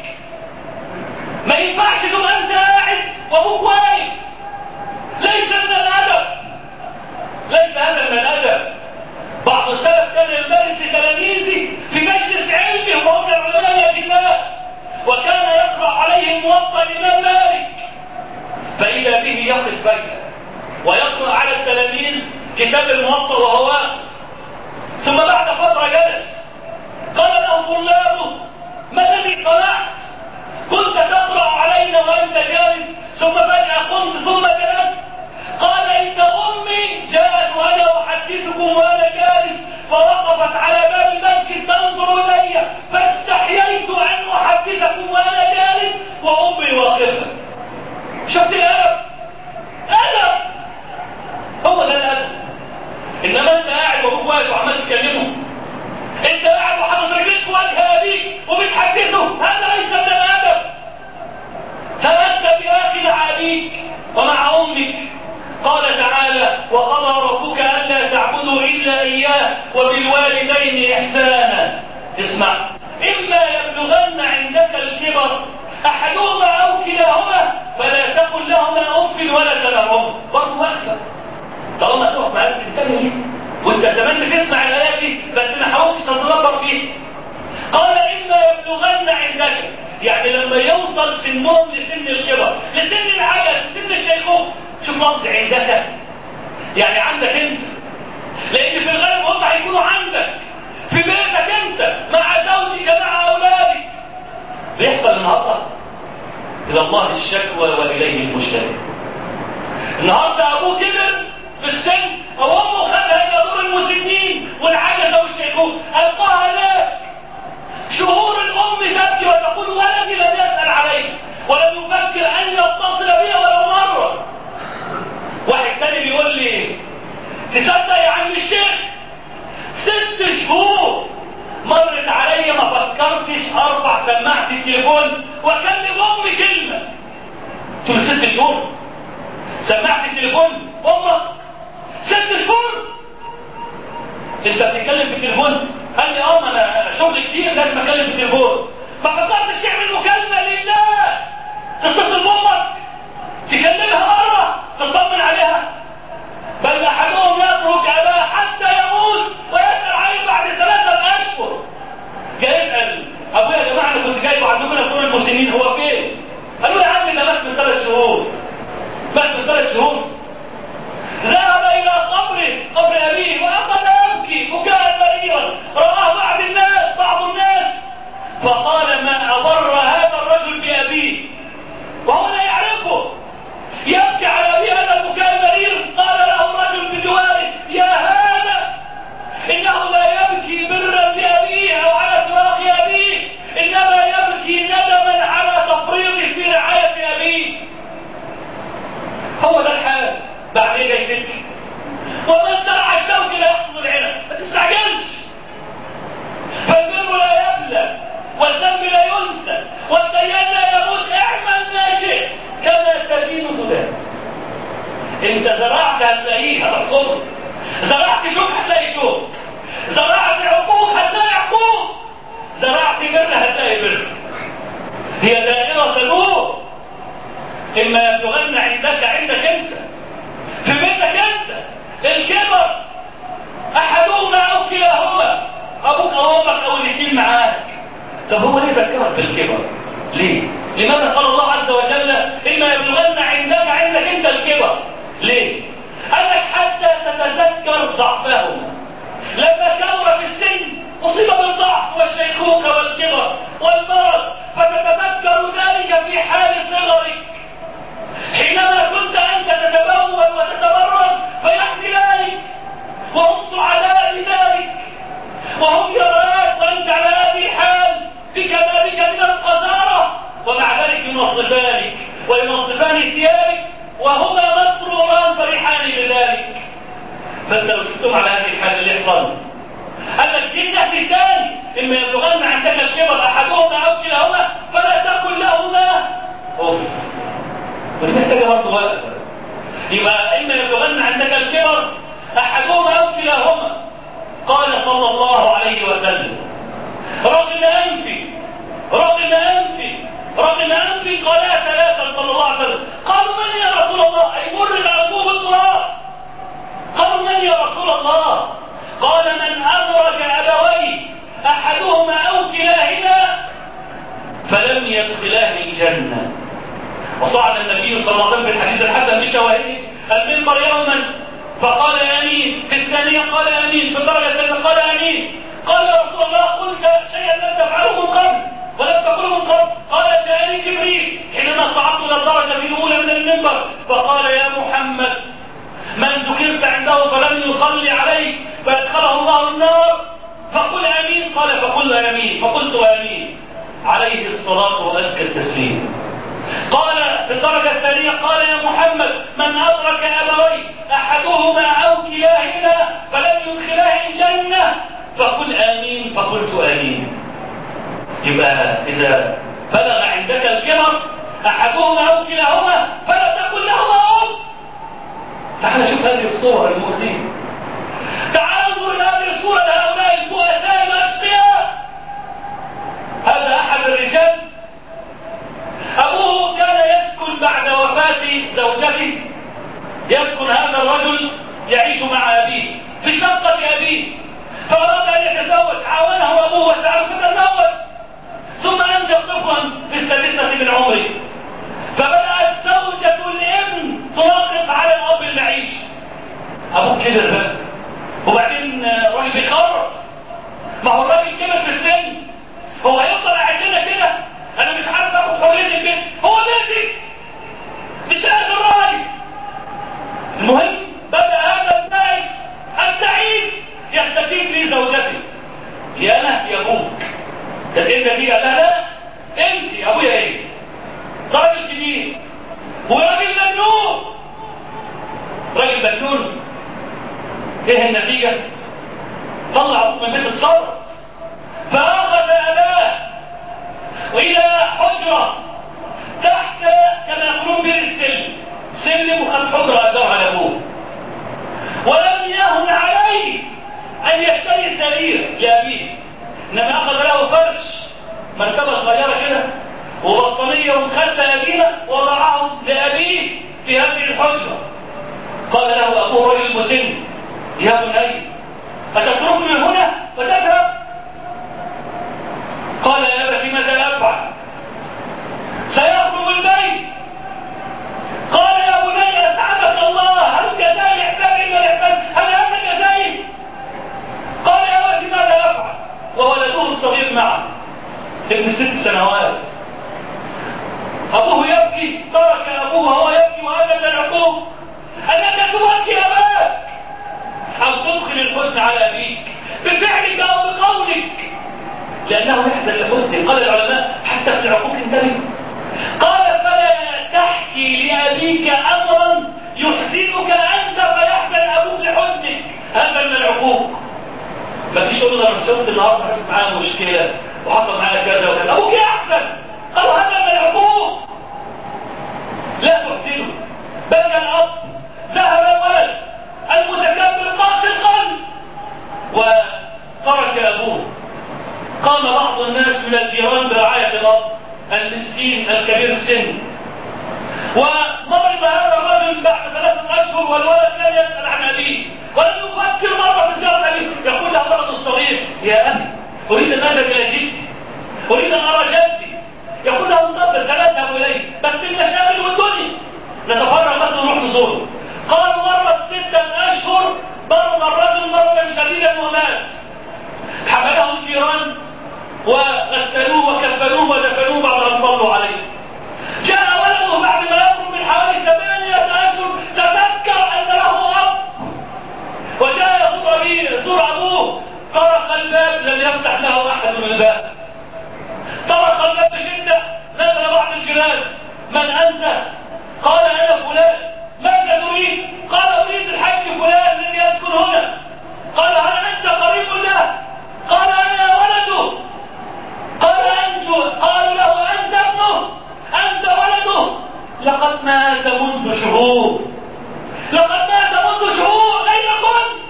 ما ينفعش تبقى أنت قاعد وأبوك واقف. ليس من الأدب، ليس هذا من الأدب. بعض السلف كان يدرس تلاميذه في مجلس علمه وهم علماء الكتاب، وكان يقرأ عليهم موطأ الإمام مالك، فإذا به يقف بينه ويقرأ على التلاميذ كتاب الموطأ وهو واقف. ثم بعد فترة جلس قال له طلابه ما الذي صنعت؟ كنت تقرأ علينا وأنت جالس ثم فجأة قمت ثم جلست. قال إن أمي جاءت وأنا أحدثكم وأنا جالس فوقفت على باب المسجد تنظر إلي فاستحييت أن أحدثكم وأنا جالس وأمي واقفة. شفت الأدب؟ أدب. هو ده الأدب. إنما أنت قاعد وأبوك واقف وعمال تكلمه، أنت قاعد وحاطط رجليك في وجه أبيك وبتحدثه، هذا ليس من الأدب. تأدب يا أخي مع أبيك ومع أمك. قال تعالى وقضى ربك ألا تعبدوا إلا إياه وبالوالدين إحسانا. اسمع، إما يبلغن عندك الكبر أحدهما أو كلاهما فلا تقل لهما أف ولا تنهرهما. برضه واقفة. طالما تقف معاك تنتبه ليه؟ وانت زمان بتسمع الآيات دي بس ما حاولتش تتدبر فيها. قال إما يبلغن عندك، يعني لما يوصل سنهم لسن الكبر، لسن العجز، لسن الشيخوخة. شوف لفظ عندك، يعني عندك انت، لأن في الغالب هم هيكونوا عندك في بيتك انت مع زوجك مع أولادك. بيحصل النهارده إلى الله الشكوى وإليه المشتكى. النهارده أبوه كبر في السن أو أمه خدها إلى دور المسنين والعجزة والشيخوخة، ألقاها هناك. شهور الأم تبكي وتقول ولدي لم يسأل علي ولم يفكر أن يتصل بي ولو مرة. تصدق يا عم الشيخ ست شهور مرت عليا ما فكرتش ارفع سماعة التليفون واكلم امي كلمة. تقول ست شهور سماعة التليفون امك ست شهور انت بتتكلم في التليفون؟ قال لي اه انا شغل كتير لازم اتكلم في التليفون. ما فكرتش تعمل مكالمة لله تتصل بامك تكلمها مرة تطمن عليها؟ بل احدهم يترك اباه حتى يموت ويسأل عليه بعد ثلاثة اشهر. جاي يسأل ابويا يا جماعة انا كنت جايبه عندكم في المسنين هو فين؟ قالوا يا عم ده مات من ثلاث شهور. مات من ثلاث شهور. ذهب الى قبره قبر ابيه واخذ يبكي بكاء مريرا رآه بعض الناس بعض الناس فقال ما اضر هذا الرجل بابيه وهو لا يعرفه يبكي على ابيه هذا البكاء المرير. قال له الرجل بجواره يا هذا انه لا يبكي برا بابيه او على فراق ابيه انما يبكي ندما على تفريطه في رعاية ابيه. هو ده الحال. بعدين جاي تبكي ومن زرع الشوك لا يحصد العنب. ما تستعجلش. فالبر لا يبلى والذنب لا ينسى والديان لا يموت. اعمل ما شئت كما تدين تدان. انت زرعت هتلاقيه هتحصده. زرعت شوك هتلاقي شوك. زرعت عقوق هتلاقي عقوق. زرعت بر هتلاقي بر. هي دائرة تدور. اما يبلغن عندك عندك انت في بيتك انت الكبر احدهما او كلاهما ابوك او امك او الاثنين معاك. طب هو ليه ذكرك بالكبر؟ ليه؟ لماذا قال الله عز وجل اما يبلغن عندك عندك انت الكبر؟ ليه؟ قال لك حتى تتذكر ضعفهما. لما كبر في السن اصيب بالضعف والشيخوخه والكبر والمرض فتتذكر ذلك في حال صغرك حينما كنت انت تتبول وتتبرز فيحملانك وهم سعداء بذلك وهم يراك وانت على هذه الحال بكمالك من القذاره ومع ذلك ينظفانك وينظفان ثيابك وهما مسروران فرحان بذلك. فانت لو شفتم على هذه الحال اللي يحصل قال لك دي النهي الثاني اما يبلغن عندك الكبر احدهما او كلاهما فلا تقل لهما اوف. ودي محتاجه برضه وقت. يبقى اما يبلغن عندك الكبر احدهما او كلاهما. قال صلى الله عليه وسلم رغم انفي رغم انفي رغم انفي قالها ثلاثه صلى الله عليه وسلم. قالوا من يا رسول الله؟ اي مر على التراب. قالوا من يا رسول الله؟ قال من ادرك ابويه احدهما او كلاهما فلم يدخلاه الجنه. وصعد النبي صلى الله عليه وسلم في الحديث الحسن بشواهده المنبر يوما فقال امين، في الثانيه قال امين، في الدرجه الثالثه قال امين. قال يا رسول الله قلت شيئا لم تفعله من قبل ولم تقله من قبل. قال جاءني جبريل حينما صعدت الى الدرجه الاولى من المنبر فقال يا محمد من ذكرت عنده فلم يصلي عليه فادخله الله النار فقل امين. قال فقل امين فقلت امين عليه الصلاه وازكى التسليم. قال في الدرجة الثانية قال يا محمد من أدرك أبويه أحدهما أو كلاهما فلم يدخلاه الجنة فقل آمين فقلت آمين. يبقى إذا بلغ عندك الكبر أحدهما أو كلاهما فلا تقل لهما أم. تعال شوف هذه الصورة المؤذية. تعال انظر إلى هذه الصورة لهؤلاء البؤساء الأشقياء. هذا أحد الرجال أبوه كان يسكن بعد وفاة زوجته. يسكن هذا الرجل يعيش مع أبيه في شقة أبيه فأراد أن يتزوج. عاونه أبوه وسأله فتزوج ثم أنجب طفلا في السادسة من عمره. فبدأت زوجة الابن تناقص على الأب المعيش. أبوه كبر بقى وبعدين راجل بيخرف. ما هو الراجل كبر في السن هو هيفضل قاعد لنا كده؟ انا مش عارف اخد حريه البيت. هو بيتي مش قادر الراجل. المهم بدا هذا الناس التعيس يستجيب لي زوجتي يا انا يا ابوك. كانت انت دي؟ قال لها لا انت ابويا ايه؟ راجل كبير وراجل مجنون. راجل مجنون ايه النتيجة؟ طلع ابوه من بيت الصبر، فأخذ أباه وإلى حجرة تحت كما يقولون بير السلم، سلم وخد حجرة أجرها لأبوه، ولم يهن عليه أن يشتري سرير لأبيه، إنما أخذ له فرش مركبة صغيرة كده وبطانية ومخدة قديمة وضعهم لأبيه في هذه الحجرة. قال له أبوه رجل مسن: يا بني أتتركني هنا فتذهب؟ قال: يا أبت ماذا أفعل؟ سيخرج البيت. قال: يا بني أسعدك الله، هل جزاء الإحسان إلا الإحسان؟ هل أنا جزائي؟ قال: يا أبت ماذا أفعل؟ وولده الصغير معه ابن ست سنوات. أبوه يبكي، ترك أبوه وهو يبكي وأبد العقوق: أنك تبكي أباك أو تدخل الحزن على أبيك بفعلك أو بقولك، لأنه يحزن لحزنه. قال العلماء حتى في العقوق انتبه. قال: فلا تحكي لأبيك أمرا يحزنك أنت فيحزن أبوك لحزنك، هذا من العقوق. ما فيش تقول له: أنا شفت النهارده حصل معايا مشكلة وحصل معايا كذا وكذا، أبوك يحزن. قالوا هذا من العقوق، لا تحزنه. بكى الأب، ذهب الولد المتكبر قاسي القلب وترك أبوه. قام بعض الناس من الجيران برعاية الأب المسكين الكبير السن، ومرض هذا الرجل بعد ثلاثة أشهر والولد لم يسأل عن أبيه ولم يفكر مرة في زيارة أبيه. يقول له ولد الصغير: يا أبي أريد أن أذهب إلى جدي، أريد أن أرى جدي. يقول له: انتظر سنذهب إليه، بس المشاغل والدنيا نتفرغ بس نروح نزوره. قالوا: مرت ستة أشهر مرض الرجل مرضا شديدا ومات. حمله الجيران وغسلوه وكفنوه ودفنوه بعد أن صلوا عليه. جاء ولده بعد ما يخرج من حوالي ثمانية أشهر تذكر أن له أب، وجاء يزور أبيه يزور أبوه. طرق الباب، لم يفتح له أحد من الباب. طرق الباب بشدة، نزل بعض الجيران: من أنت؟ قال: أنا فلان. ماذا تريد؟ قال: أريد الحج فلان الذي يسكن هنا. قال: هل أنت قريب له؟ قال: أنا ولده. قال: أنت؟ قالوا له: أنت ابنه، أنت ولده. لقد مات منذ شهور، لقد مات منذ شهور أين كنت؟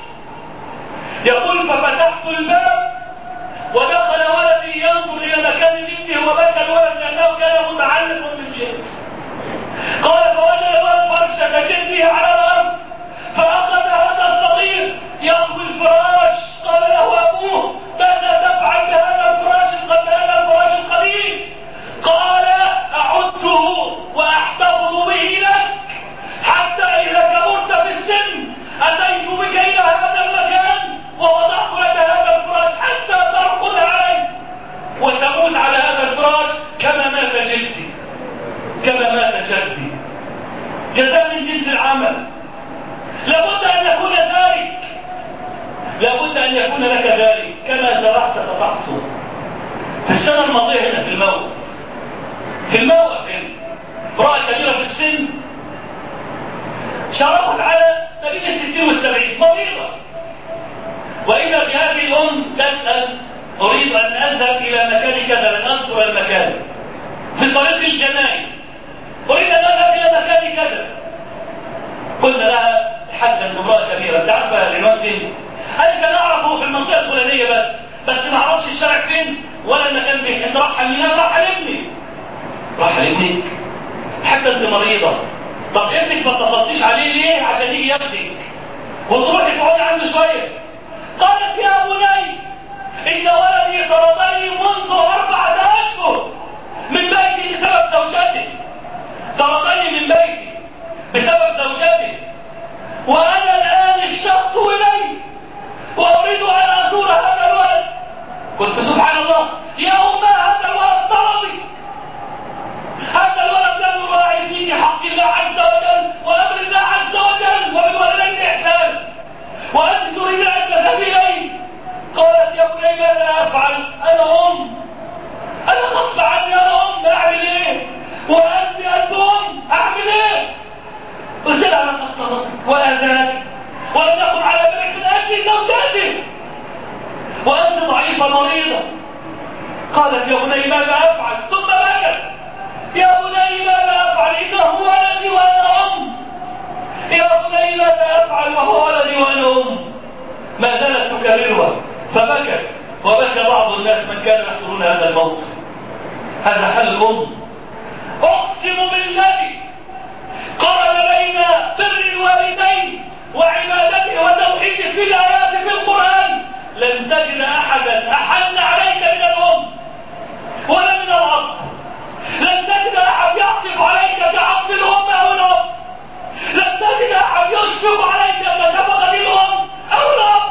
يقول: ففتحت الباب ودخل ولدي ينظر إلى مكان ابنه وبكى الولد لأنه كان متعلق بالجلد. قال: فوجد الولد فرشة جده على الأرض، فأخذ هذا الصغير يطوي الفراش. قال له أبوه: ماذا تفعل بهذا الفراش قد هذا الفراش القديم؟ قال: أعده وأحتفظ به لك حتى إذا كبرت في السن أتيت بك إلى هذا المكان ووضعت لك هذا الفراش حتى ترقد عليه وتموت على هذا الفراش كما مات جدي، كما مات جدي. جزاء من جنس العمل. لابد أن يكون ذلك، لابد أن يكون لك ذلك. كما زرعت ستحصد. في السنة الماضية هنا في الموت، في الموت هنا امرأة كبيرة في السن شرفت على سبيل الستين والسبعين، مريضة، وإذا بهذه الأم تسأل: أريد أن أذهب إلى مكان كذا، لن أذكر المكان، في طريق الجنائز، أريد أن أذهب إلى مكان كذا. قلنا لها: حجا امرأة كبيرة، تعرف العنوان فين؟ قالت: أنا أعرفه في المنطقة الفلانية بس بس ما أعرفش الشارع فين ولا المكان فين. أنت راح لمين؟ راح لابني. راح لابنك؟ حتى أنت مريضة. طب ابنك ما اتصلتيش عليه ليه عشان يجي ياخدك وتروحي تقعدي عنده شوية؟ قالت: يا بني إن ولدي طردني منذ أربعة أشهر من بيتي بسبب زوجته، طردني من بيتي بسبب زوجته، وأنا الآن اشتقت إليه وأريد أن أزور هذا الولد. قلت: سبحان الله يا أمة، هذا الولد طردي، هذا الولد لم يراعي فيه حق الله عز وجل وأمر الله عز وجل وبالوالدين إحسانا، وأنت تريد أن تذهب إليه. قالت: يا بني ماذا أفعل؟ أنا أم، أنا غصب عني، أنا أم، أعمل إيه؟ وأنت أنت أم، أعمل إيه؟ قلت لها: لقد طردت وأذاك ولم يكن على بالك من زوجته وأنت ضعيفة مريضة. قالت يا بني ماذا أفعل؟ ثم بكت يا بني ماذا أفعل إنه ولدي وأنا أم، يا بني ماذا أفعل وهو ولدي وأنا أم. ما زالت تكررها فبكت، وبكى بعض الناس من كانوا يحضرون هذا الموقف. هذا حل الأم. أقسم بالذي قرن بين بر الوالدين وعبادته وتوحيده في الآيات في القرآن لن تجد أحدا أحن عليك من الأم ولا من الأب. لن تجد أحد يعطف عليك بعطف الأم أو الأب. لن تجد أحد يشفق عليك بشفقة الأم أو الأب.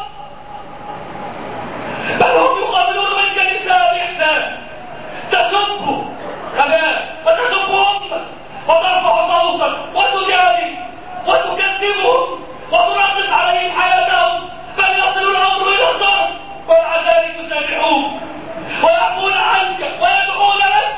بل هم يقابلون منك النساء بإحسان، تسب أباك وتسب أمك وترفع صوتك وتجادل وتكذبهم وتنقص عليهم حياتهم، بل يصل الأمر إلى الضرب، ومع ذلك يسامحوك ويعفون عنك ويدعون لك.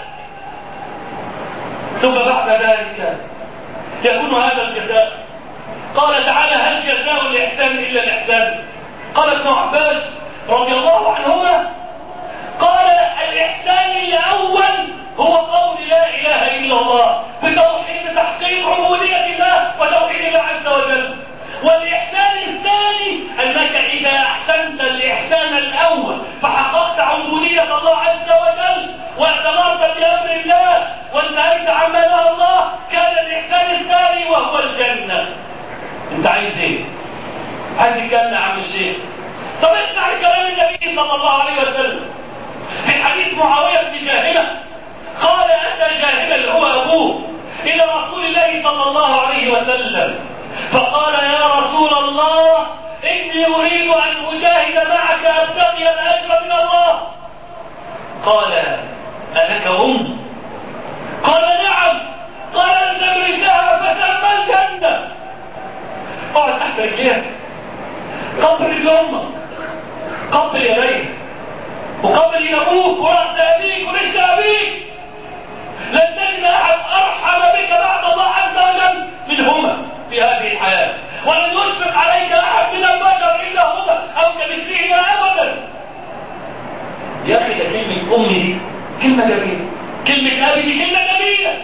ثم بعد ذلك يكون هذا الجزاء. قال تعالى هل جزاء الإحسان إلا الإحسان؟ قال ابن عباس رضي الله عنهما قال الإحسان الأول هو قول لا إله إلا الله بتوحيد تحقيق عبودية الله وتوحيد الله عز وجل. والإحسان الثاني أنك إذا أحسنت الإحسان الأول فحققت عبودية الله عز وجل واعتبرت بأمر الله وانتهيت عما نهى الله كان الإحسان الثاني وهو الجنة. أنت عايز إيه؟ عايز الجنة عم الشيخ؟ طب اسمع لكلام النبي صلى الله عليه وسلم في حديث معاوية بن جاهمة. قال أتى جاهمة اللي هو أبوه إلى رسول الله صلى الله عليه وسلم فقال يا رسول الله إني أريد أن أجاهد معك أبتغي الأجر من الله. قال ألك أم؟ قال نعم. قال ألزم رسالة فتم الجنة. اقعد تحت رجليك، قبل رجل أمك، قبل يديك، وقبل أبوك ورأس أبيك ورجل أبيك. لن تجد أحد أرحم بك بعد الله عز وجل منهما في هذه الحياة، ولن يشفق عليك أحد من البشر إلا هما أو كمثلهما أبدا. يا أخي ده كلمة أمي دي كلمة جميلة، كلمة أبي دي كلمة جميلة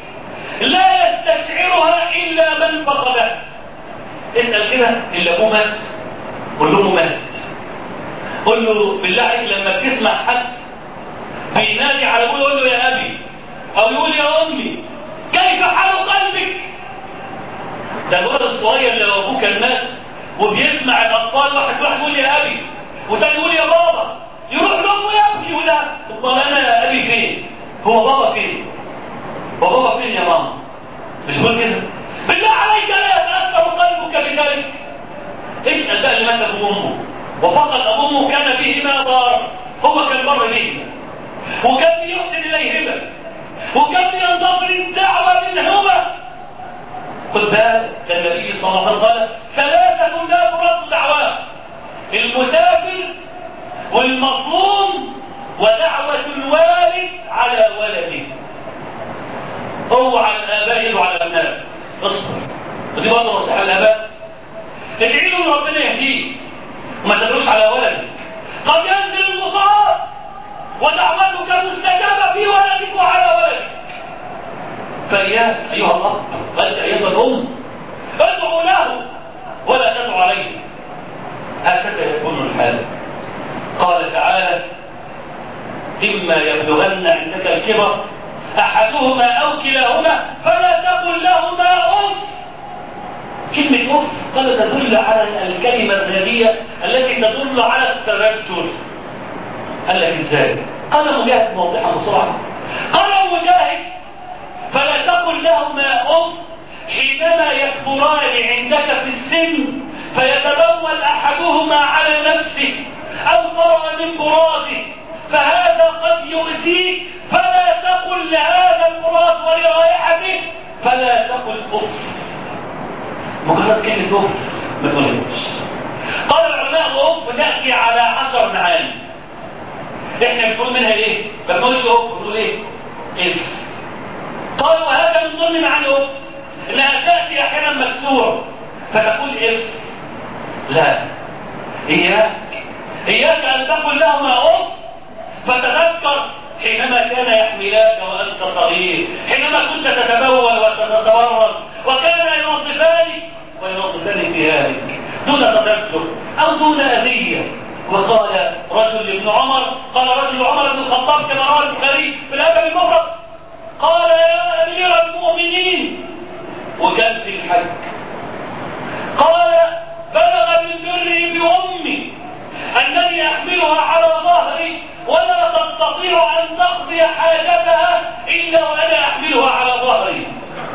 لا يستشعرها إلا من فقدها. اسأل كده اللي أبوه مات قل له أمه ماتت، قل له بالله عليك لما تسمع حد بينادي على أبوه يقول له يا أبي أو يقول يا أمي كيف حال قلبك؟ ده الولد الصغير اللي أبوه كان مات وبيسمع الأطفال واحد واحد يقول يا أبي وتاني يقول يا بابا، يروح لأمه يا أبي يقول لها طب أنا يا أبي فين؟ هو بابا فين؟ هو بابا فين يا ماما؟ مش بقول كده؟ بالله عليك لا يتأثر قلبك بذلك؟ اسأل بقى اللي مات أبوه وأمه وفقد أبوه كان فيهما ضار، هو كان بر بهما وكان يحسن إليهما وكان ينتظر الدعوة منهما. خد بالك ده النبي صلى الله عليه وسلم قال ثلاثة لا ترد دعواه: المسافر والمظلوم ودعوة الوالد على ولده. اوعى الآباء يدعوا على الأبناء، اصبر. ودي برضه نصيحة الآباء، ادعي له ان ربنا يهديه وما تدعوش على ولدك. قد ينزل المصاب ودعوتك مستجابة في ولدك وعلى ولدك. فإياك أيها الأب وأنت أيها الأم ادعوا له ولا تدعوا عليه. هكذا يكون الحال. قال تعالى إما يبلغن عندك الكبر أحدهما أو كلاهما فلا تقل لهما أف. كلمة أف قال تدل على الكلمة الذرية التي تدل على الترجل. قال لك ازاي؟ قال مجاهد موضحا بسرعة. قال مجاهد فلا تقل لهما أف حينما يكبران عندك في السن فيتبول أحدهما على نفسه أو ترى من براده فهذا قد يؤذيك فلا تقل لهذا البراز ولرائحته فلا تقل أف. مجرد كلمة أف ما تقولهاش. قال العلماء الأف تأتي على عشر معاني. احنا بنقول منها ايه؟ ما بنقولش أف، بنقول ايه؟ إف. قالوا هذا من ضمن معاني أف انها تأتي احيانا مكسورة فتقول إف. لا، إياك إياك أن تقل لهما أف. فتذكر حينما كان يحملاك وأنت صغير، حينما كنت تتبول وتتبرز، وكان ينظفانك وينظفان ثيابك دون تذكر أو دون أذية. وقال رجل لابن عمر، قال رجل عمر بن الخطاب كما روى البخاري في الأدب المفرد، قال يا أمير المؤمنين، وكان في الحج، قال بلغ من بري بأمي أنني أحملها على ظهري ولا تستطيع أن تقضي حاجتها إلا وأنا أحملها على ظهري،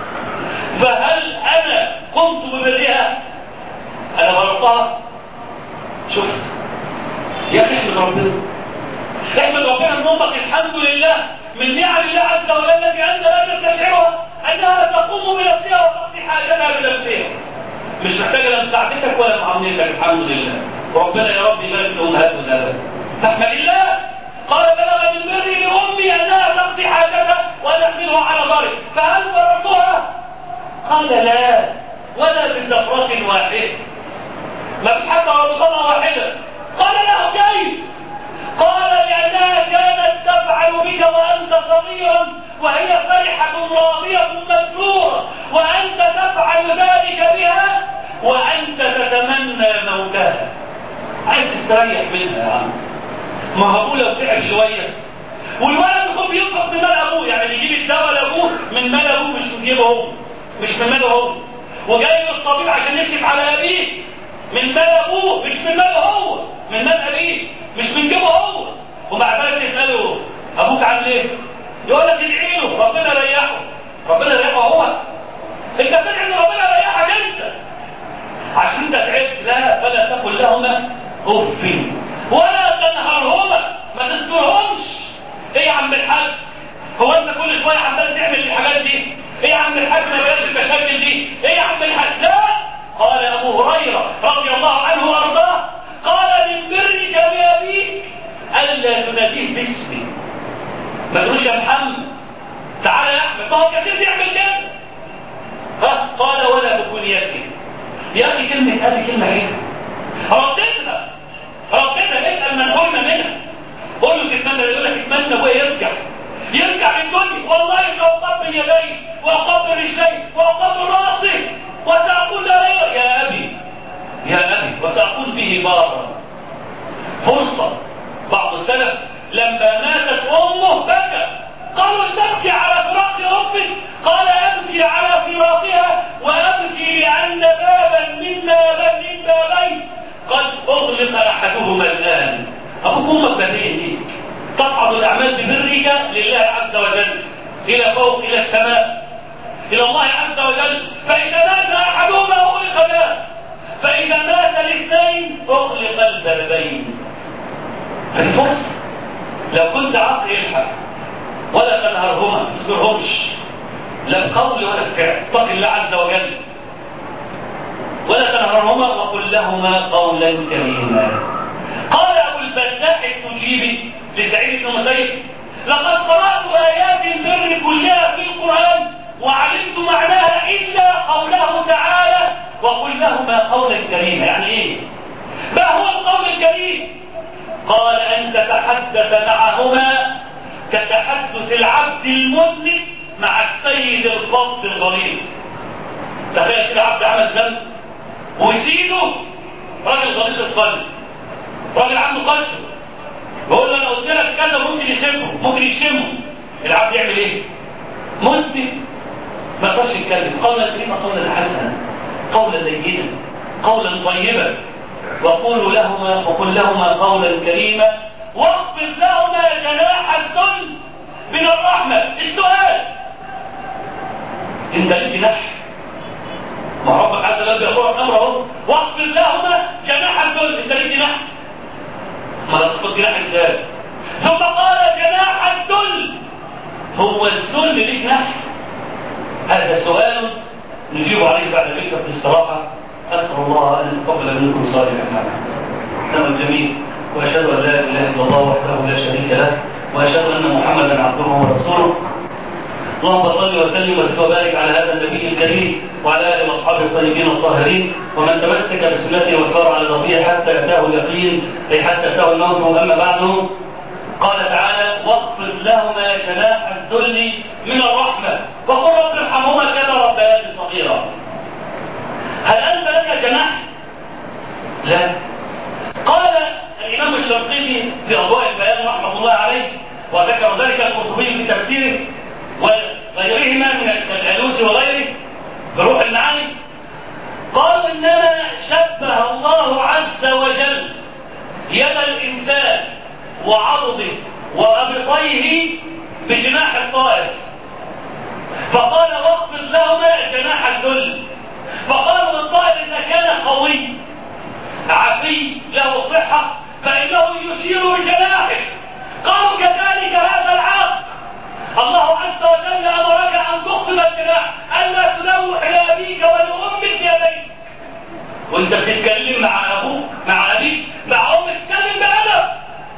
فهل أنا قمت ببرها؟ أنا برضها. شفت يا أخي، احمد ربنا، احمد ربنا من أمك الحمد لله من نعم الله عز وجل التي أنت لا تستشعرها، أنها تقوم بنفسها وتقضي حاجتها بنفسها، مش محتاجة لا مساعدتك ولا معاملتك. الحمد لله. وربنا يا رب يبارك في أمهات والآباء. فاحمد الله. قال بلغ من بري لأمي أنها تقضي حاجتها وأنا أحملها على ظهري، فهل بررتها؟ قال لا، ولا بزفرة واحدة، ما فيش حتى ربطة واحدة. قال له كيف؟ قال لأنها كانت تفعل بك وأنت صغيرا وهي فرحة راضية مسرورة، وأنت تفعل ذلك بها وأنت تتمنى موتها. عايز تستريح منها يا عم. ما هو لو تعب شوية والولد يكون بينفق من مال أبوه، يعني بيجيب الدواء لأبوه من مال أبوه، مش من جيبه هو، مش من ماله هو، وجاي للطبيب عشان يكشف على أبيه من مال أبوه، مش من ماله هو، من مال أبيه، مش من جيبه هو. ومع ذلك يسأله أبوك عامل إيه؟ يقول لك ادعي له ربنا يريحه. ربنا يريحه هو؟ أنت بتدعي إن ربنا يريحك أنت عشان أنت تعبت. لا، فلا تقل لهما أف ولا تنهرهما، ما تذكرهمش. إيه يا عم الحاج؟ هو أنت كل شوية عمال تعمل الحاجات دي؟ إيه يا عم الحاج ما بلاش المشاكل دي؟ إيه يا عم الحاج؟ لا. قال أبو هريرة رضي الله عنه وأرضاه، قال من برك بأبيك ألا تناديه باسمي. ما تقولش يا محمد، تعالى يا أحمد، ما هو كثير بيعمل كده. ها؟ قال ولا بكنيته. يا أخي كلمة أبي كلمة إيه؟ ردتها ردتها. اسأل من حرم منها، قول له تتمنى، يقول لك اتمنى وهو يرجع يرجع للدنيا. والله سأقبل يديه وأقبل رجليه وأقبل رأسه وسأقول له يا أبي يا أبي، وسأقول به بارا. فرصة. بعض السلف لما ماتت أمه بكى، قالوا تبكي على فراق أمك؟ قال أبكي على فراقها وأبكي لأن بابا من بابا من بابين قد أغلق أحدهما الآن. أبوك أمك بابين ليك، تصعد الأعمال ببرك لله عز وجل إلى فوق، إلى السماء، إلى الله عز وجل. فإذا مات أحدهما أغلق الباب، فإذا مات الاثنين أغلق البابين. هذه فرصة. لو كنت عاقل الحق ولا تنهرهما، ما تذكرهمش لا بقول ولا بفعل، اتق الله عز وجل ولا تنهرهما وقل لهما قولا كريما. قال أبو البزاح التجيبي لسعيد بن مسيب: لقد قرأت آيات البر كلها في القرآن وعلمت معناها إلا قوله تعالى وقل لهما قولا كريما. يعني إيه؟ ما هو القول الكريم؟ قال أن تتحدث معهما كتحدث العبد المذنب مع السيد الفضل الغليظ. تخيل كده عبد عمل ذنب ويسيده راجل غليظ القلب، راجل عنده قسوة، بقول له انا قلت لك كذا، ممكن يشمه ممكن يشمه العبد يعمل ايه؟ مسلم ما يقدرش يتكلم. قولا كريما، قولا حسنا، قولا لينا، قولا طيبا. وقولوا لهما وقل لهما قولا كريما واخفض لهما جناح الذل من الرحمة. السؤال: انت ليك جناح؟ ما ربك عز وجل بيأمرك امره واخفض لهما جناح الذل، انت ليك جناح؟ ما تخفض جناح ازاي؟ ثم قال جناح الذل، هو الذل ليه جناح؟ هذا سؤال نجيب عليه بعد جلسة الاستراحة. أسأل الله أن يتقبل منكم صالح الأعمال. تمام جميل. وأشهد أن لا إله إلا الله وحده لا شريك له، وأشهد أن محمدا عبده ورسوله. اللهم صل وسلم وزد وبارك على هذا النبي الكريم وعلى اله واصحابه الطيبين الطاهرين ومن تمسك بسنته وسار على نبيه حتى اتاه اليقين اي حتى اتاه الموت. اما بعد، قال تعالى: واخفض لهما جناح الذل من الرحمه وقل رب ارحمهما كما ربياني صغيرا. هل انت لك جناح؟ لا. قال الامام الشنقيطي في اضواء البيان رحمه الله عليه، وذكر ذلك القرطبي في تفسيره وغيرهما من الالوسي وغيره في روح المعاني، قالوا انما شبه الله عز وجل يد الانسان وعضده وابطيه بجناح الطائر، فقال: واخفض لهما جناح الذل. فقالوا الطائر اذا كان قوي عفي له صحه فانه يشير بجناحه. قالوا كذلك هذا العقل، الله عز وجل امرك ان تخفض الجناح، الا تلوح لابيك ولامك بيديك. وانت بتتكلم مع ابوك مع ابيك مع امك، اتكلم بادب،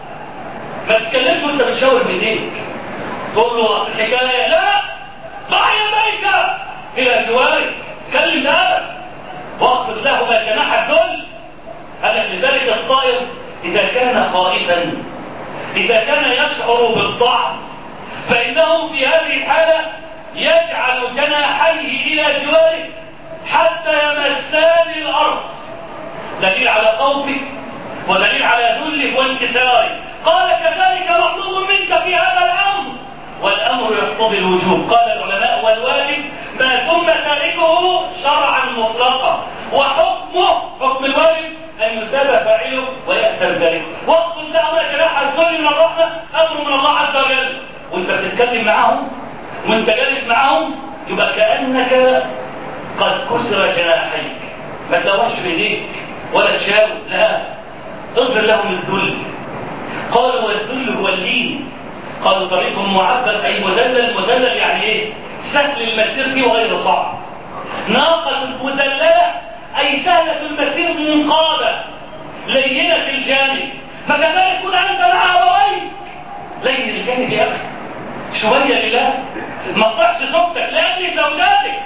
ما تتكلمش وانت بتشاور بايديك تقول له اصل الحكايه. لا، ضع يديك الى جوارك، اتكلم بادب. واخفض لهما جناح الذل. هذا لذلك الطائر اذا كان خائفا، اذا كان يشعر بالضعف، فانه في هذه الحاله يجعل جناحيه الى جواره حتى يمسان الارض، دليل على خوفه ودليل على ذله وانكساره. قال: كذلك مطلوب منك في هذا الامر، والامر يقتضي الوجوب. قال العلماء: والواجب ما ثم تاركه شرعا مطلقا، وحكمه حكم الواجب ان يثاب فاعله ويأثر ذلك. واخفض لهما جناح الذل من الرحمه، امر من الله عز وجل. وانت بتتكلم معهم وانت جالس معهم يبقى كانك قد كسر جناحيك، ما تلوحش بايديك ولا تشاور، لا، اظهر لهم الذل. قالوا: والذل هو اللين. قالوا: طريق معبر اي مذلل. مذلل يعني ايه؟ سهل المسير فيه وغير صعب. ناقه مذلله اي سهله المسير منقاده لينه الجانب. فكذلك كن انت مع ابويك لين الجانب يا اخي، شويه لله، ما تطيعش زوجتك لاجل زوجاتك،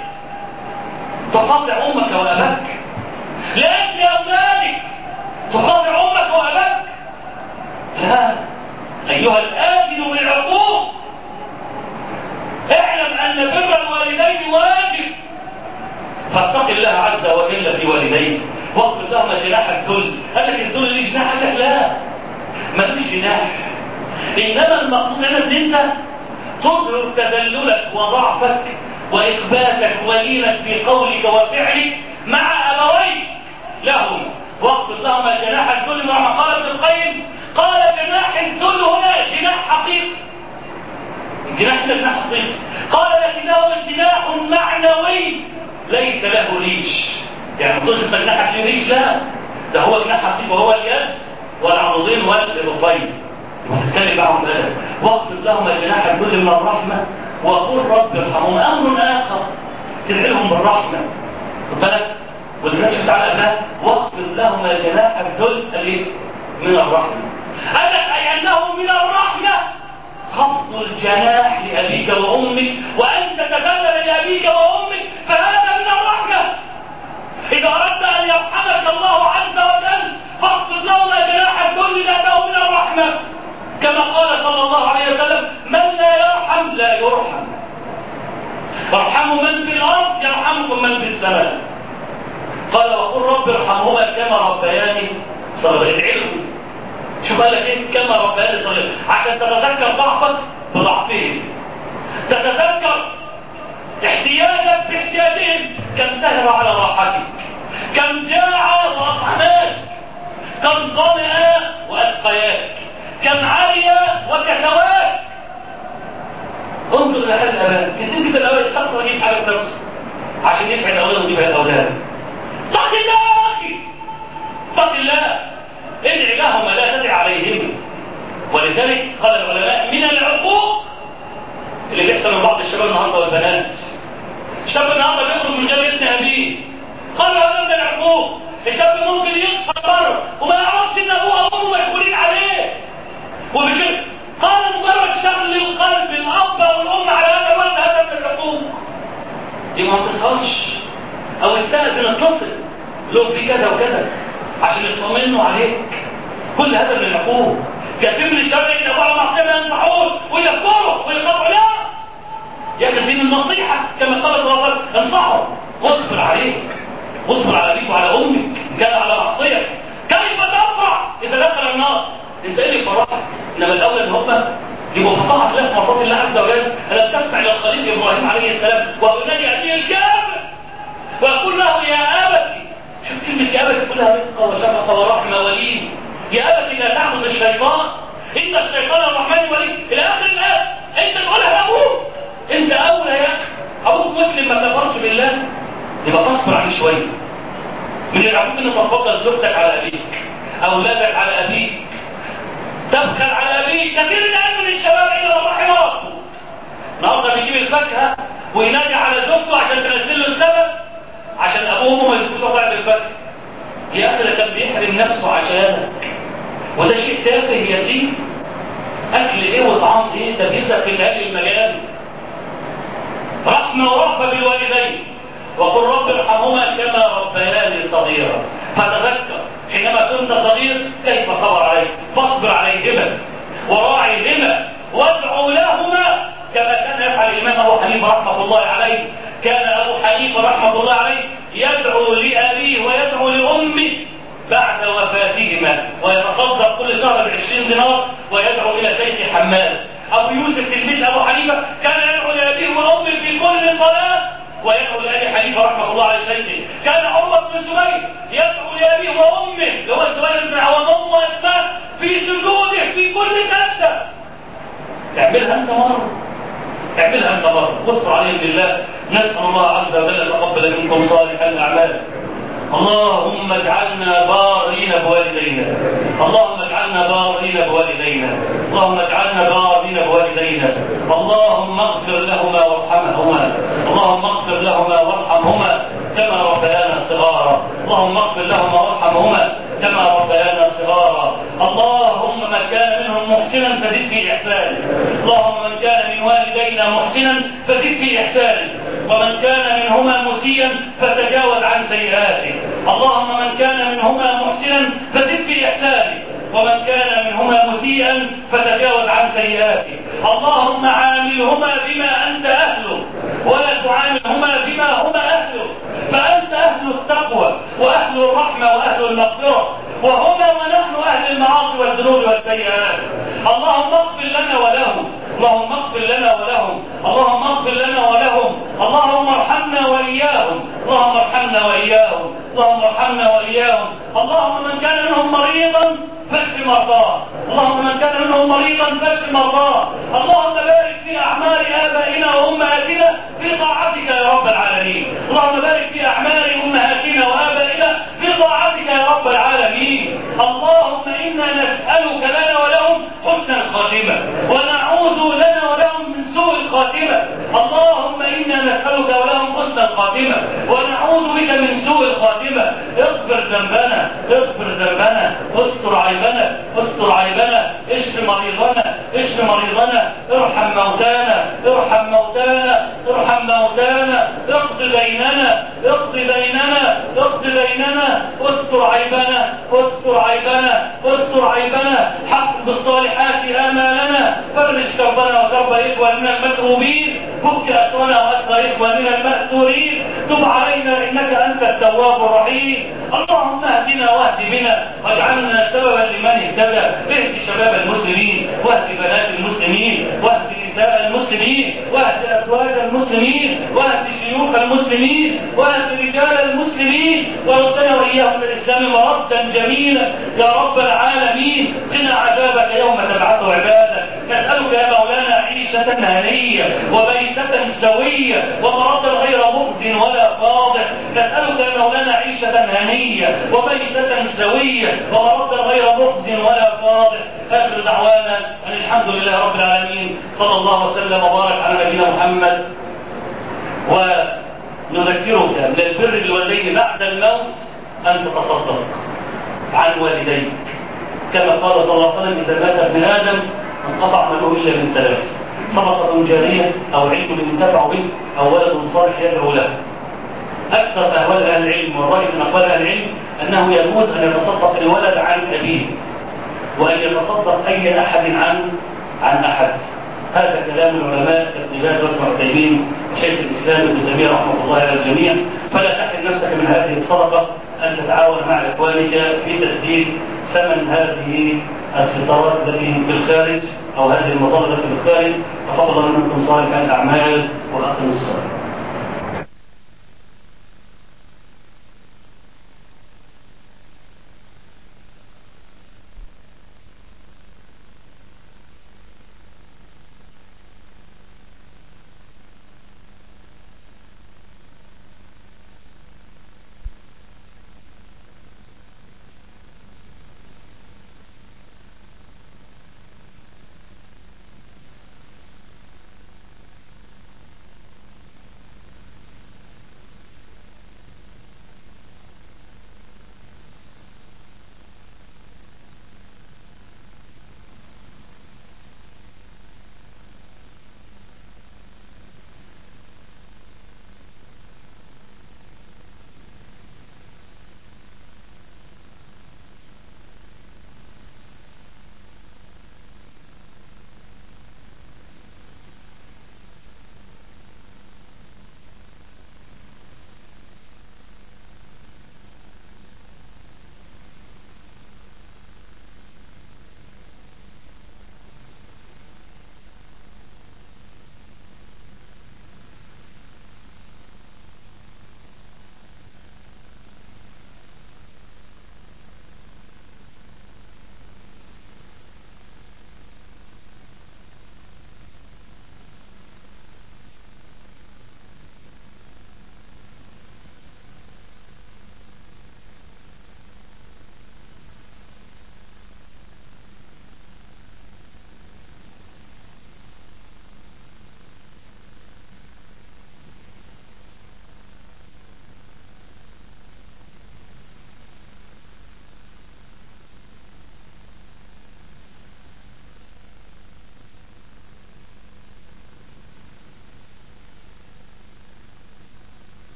تقاطع امك واباك لاجل اولادك، تقاطع امك واباك. لا، ايها الآثم بالعقوق، اعلم ان بر الوالدين واجب، فاتق الله عز وجل في والديك واخفض لهما جناح الذل. قال لك الذل ليه جناح؟ قال لك لا، ملوش جناح، انما المقصود هنا ان انت تظهر تذللك وضعفك واخباتك ولينك في قولك وفعلك مع ابويك لهم. واخفض لهما جناح الذل كما قال ابن القيم. قال: جناح الذل هنا جناح حقيقي، الجناح ده جناح حقيقي. قال: لكنه جناح معنوي ليس له ريش، يعني ما تقولش انت جناحك له ريش، لا، ده هو جناح حقيقي وهو اليد والعضدين والرفين. وتتكلم معهم بأدب. واخفض لهما جناح الذل من الرحمه وقل رب ارحمهما. امر اخر تدعيهم بالرحمه، خد بالك، والنبي تعالى ده واخفض لهما جناح الذل من الرحمه. قال لك اي انه من الرحمه خفض الجناح لابيك وامك، وان تتذلل لابيك وامك، فهذا من الرحمه. اذا اردت ان يرحمك الله عز وجل فاخفض لهما جناح الذل لانه من الرحمه، كما قال صلى الله عليه وسلم: من لا يرحم لا يرحم. ارحموا من في الارض يرحمكم من في السماء. قال: وقل رب ارحمهما كما ربياني صغيرا. ادعي لهم. شوف قال لك ايه؟ كما ربياني صغيرا، عشان تتذكر ضعفك بضعفهم، تتذكر احتياجك باحتياجهم. كم سهر على راحتك، كم جاع واطعماك، كم ظمأ واسقياك، كم عري وكسواك. انظر الى حال الاباء، كتير كده الاباء يستخسر يجيب حاجه بنفسه عشان يسعد اولاده ويجيبها لاولاده. اتق الله يا اخي، اتق الله، ادعي لهم لا تدعي عليهم. ولذلك قال العلماء: من العقوق اللي بيحصل من بعض الشباب النهارده والبنات، الشاب النهارده بيخرج من غير اذن ابيه، قالوا هذا من العقوق. الشاب ممكن يصحى بره وما يعرفش ان ابوه وامه مشغولين عليه، وبكده قال: مجرد شغل القلب الاب والام على هذا الولد هذا أولادا عشان يطمنوا عليك. كل هذا من العقوق. كاتب لي الشرع إن أبوه معصية ينصحون ويذكروا ويقطعوا. لا يا أخي دين النصيحة كما قال الرسول، انصحوا واصبر عليك، واصبر على أبيك وعلى أمك كان على معصية. كيف تفرح إذا دخل النار؟ أنت إيه اللي يفرحك؟ إنما الأول إن هم يبقوا في طاعة الله في مرضات الله عز وجل. ألم تسمع إلى الخليل إبراهيم عليه السلام وهو ينادي أبيه الكافر ويقول له يا أبتي، شوف كلمة يا أبتي كلها رقة وشفقة ورحمة ولين. يا أبتي لا تعبد الشيطان إن الشيطان الرحمن ولي إلى آخر الآية. أنت تقولها لأبوك، أنت أولى يا أخي. أبوك مسلم ما كفرش بالله، يبقى تصبر عليه شوية. من العقوق إن تفضل زوجتك على أبيك، أولادك على أبيك، تبخل على أبيك. كثير الآن من الشباب إلى رحم ربه النهارده بيجيب الفاكهة وينادي على زوجته عشان تنزل له السبب عشان أبوه وأمه ما يسكتوش وضع بالفاكهة. يا أخي ده كان بيحرم نفسه عشانك، وده شيء تافه يسير. أكل إيه وطعام إيه؟ ده بيزهق في الأهل المجال. رحمة ورحمة بالوالدين، وقل رب ارحمهما كما ربياني صغيرا. فتذكر حينما كنت صغير كيف صبر عليك، فاصبر عليهما وراعيهما وادعو لهما كما كان يفعل الإمام أبو حنيفة رحمة الله عليه. كان أبو حنيفة رحمة الله عليه يدعو لأبيه ويدعو لأمه بعد وفاتهما، ويتصدق كل شهر بعشرين دينار ويدعو إلى شيخ حماد. أبو يوسف تلميذ أبو حنيفة كان يدعو لأبيه وأمه في كل صلاة ويدعو لأبي حنيفة رحمه الله على شيخه. كان عروة بن الزبير يدعو لأبيه وأمه اللي هو الزبير بن عوام وأسماء في سجوده في كل سجدة. اعملها أنت مرة، اعملها أنت مرة، واصبر عليهم بالله. نسأل الله عز وجل أن يتقبل منكم صالح الأعمال. اللهم اجعلنا بارين بوالدينا، اللهم اجعلنا بارين بوالدينا، اللهم اجعلنا بارين بوالدينا. اللهم اغفر لهما وارحمهما، اللهم اغفر لهما وارحمهما كما ربيانا صغارا، اللهم اغفر لهما وارحمهما كما ربيانا صغارا. اللهم من كان منهم محسنا فزد في احسانه، اللهم من كان من والدينا محسنا فزد في احسانه، ومن كان منهما مسيئا فتجاوز عن سيئاته. اللهم من كان منهما محسنا فزد في احسانه، ومن كان منهما مسيئا فتجاوز عن سيئاته. اللهم عاملهما بما انت اهله ولا تعاملهما بما هما اهله، فانت اهل التقوى واهل الرحمه واهل المغفره، وهما ونحن اهل المعاصي والذنوب والسيئات. اللهم اغفر لنا ولهم، اللهم اغفر لنا ولهم، اللهم اغفر لنا ولهم، اللهم ارحمنا واياهم، اللهم ارحمنا واياهم، اللهم ارحمنا واياهم. اللهم من كان منهم مريضا فاشف مرضاه، اللهم من كان منهم مريضا فاشف مرضاه. اللهم بارك في اعمال ابائنا وامهاتنا في طاعتك يا رب العالمين، اللهم بارك في اعمال امهاتنا وابائنا في طاعتك يا رب العالمين. اللهم انا نسالك لنا ولهم حسن الخاتمه، ونعوذ لنا ولهم من سوء الخاتمه. اللهم انا نسالك ولهم حسن الخاتمه، ونعوذ بك من سوء الخاتمه. اغفر ذنبنا، اغفر ذنبنا، استر عيبنا، استر عيبنا، اشف مريضنا، اشف مريضنا، ارحم موتانا، ارحم موتانا، ارحم موتانا، اقض ديننا، اقض ديننا، اقض ديننا، استر عيبنا، استر عيبنا، استر عيبنا، حقق بالصالحات آمالنا، فرج كربنا وكرب إخواننا المكروبين، فك أسرنا وأسر إخواننا المأسورين، تب علينا إنك أنت التواب الرحيم. اللهم اهدنا واهد بنا واجعلنا سببا لمن اهتدى. اهد شباب المسلمين، واهد بنات المسلمين، واهد نساء المسلمين، واهد أزواج المسلمين، واهد شيوخ المسلمين، واهد رجال المسلمين، وردنا وإياهم الإسلام مردا جميلا يا رب العالمين. قنا عذابك يوم تبعث عبادك. نسألك يا مولانا عيشة هنية وبيتة سوية ومردا غير مخزن ولا فاضح. نسألك يا مولانا عيشة هنية وبيتة سوية ومردا غير مخزن ولا فاضح. آخر دعوانا أن الحمد لله رب العالمين، صلى الله وسلم وبارك على نبينا محمد. ونذكرك من البر بالوالدين بعد الموت أن تتصدق عن والديك، كما قال صلى الله عليه وسلم إذا مات ابن آدم انقطع عمله إلا من ثلاث: صدقة جارية أو علم ينتفع به أو ولد صالح يدعو له. أكثر أهوال أهل العلم والرأي من أقوال أهل العلم أنه يجوز أن يتصدق الولد عن أبيه وأن يتصدق أي أحد عن عن أحد. هذا كلام العلماء ابن باز وابن عثيمين وشيخ الإسلام ابن تيمية رحمه الله على الجميع. فلا تحرم نفسك من هذه الصدقة أن تتعاون مع إخوانك في تسديد ثمن هذه الستارات التي في الخارج أو هذه المظلة التي في الخارج. تفضل منكم صالح الأعمال وأقم الصلاة.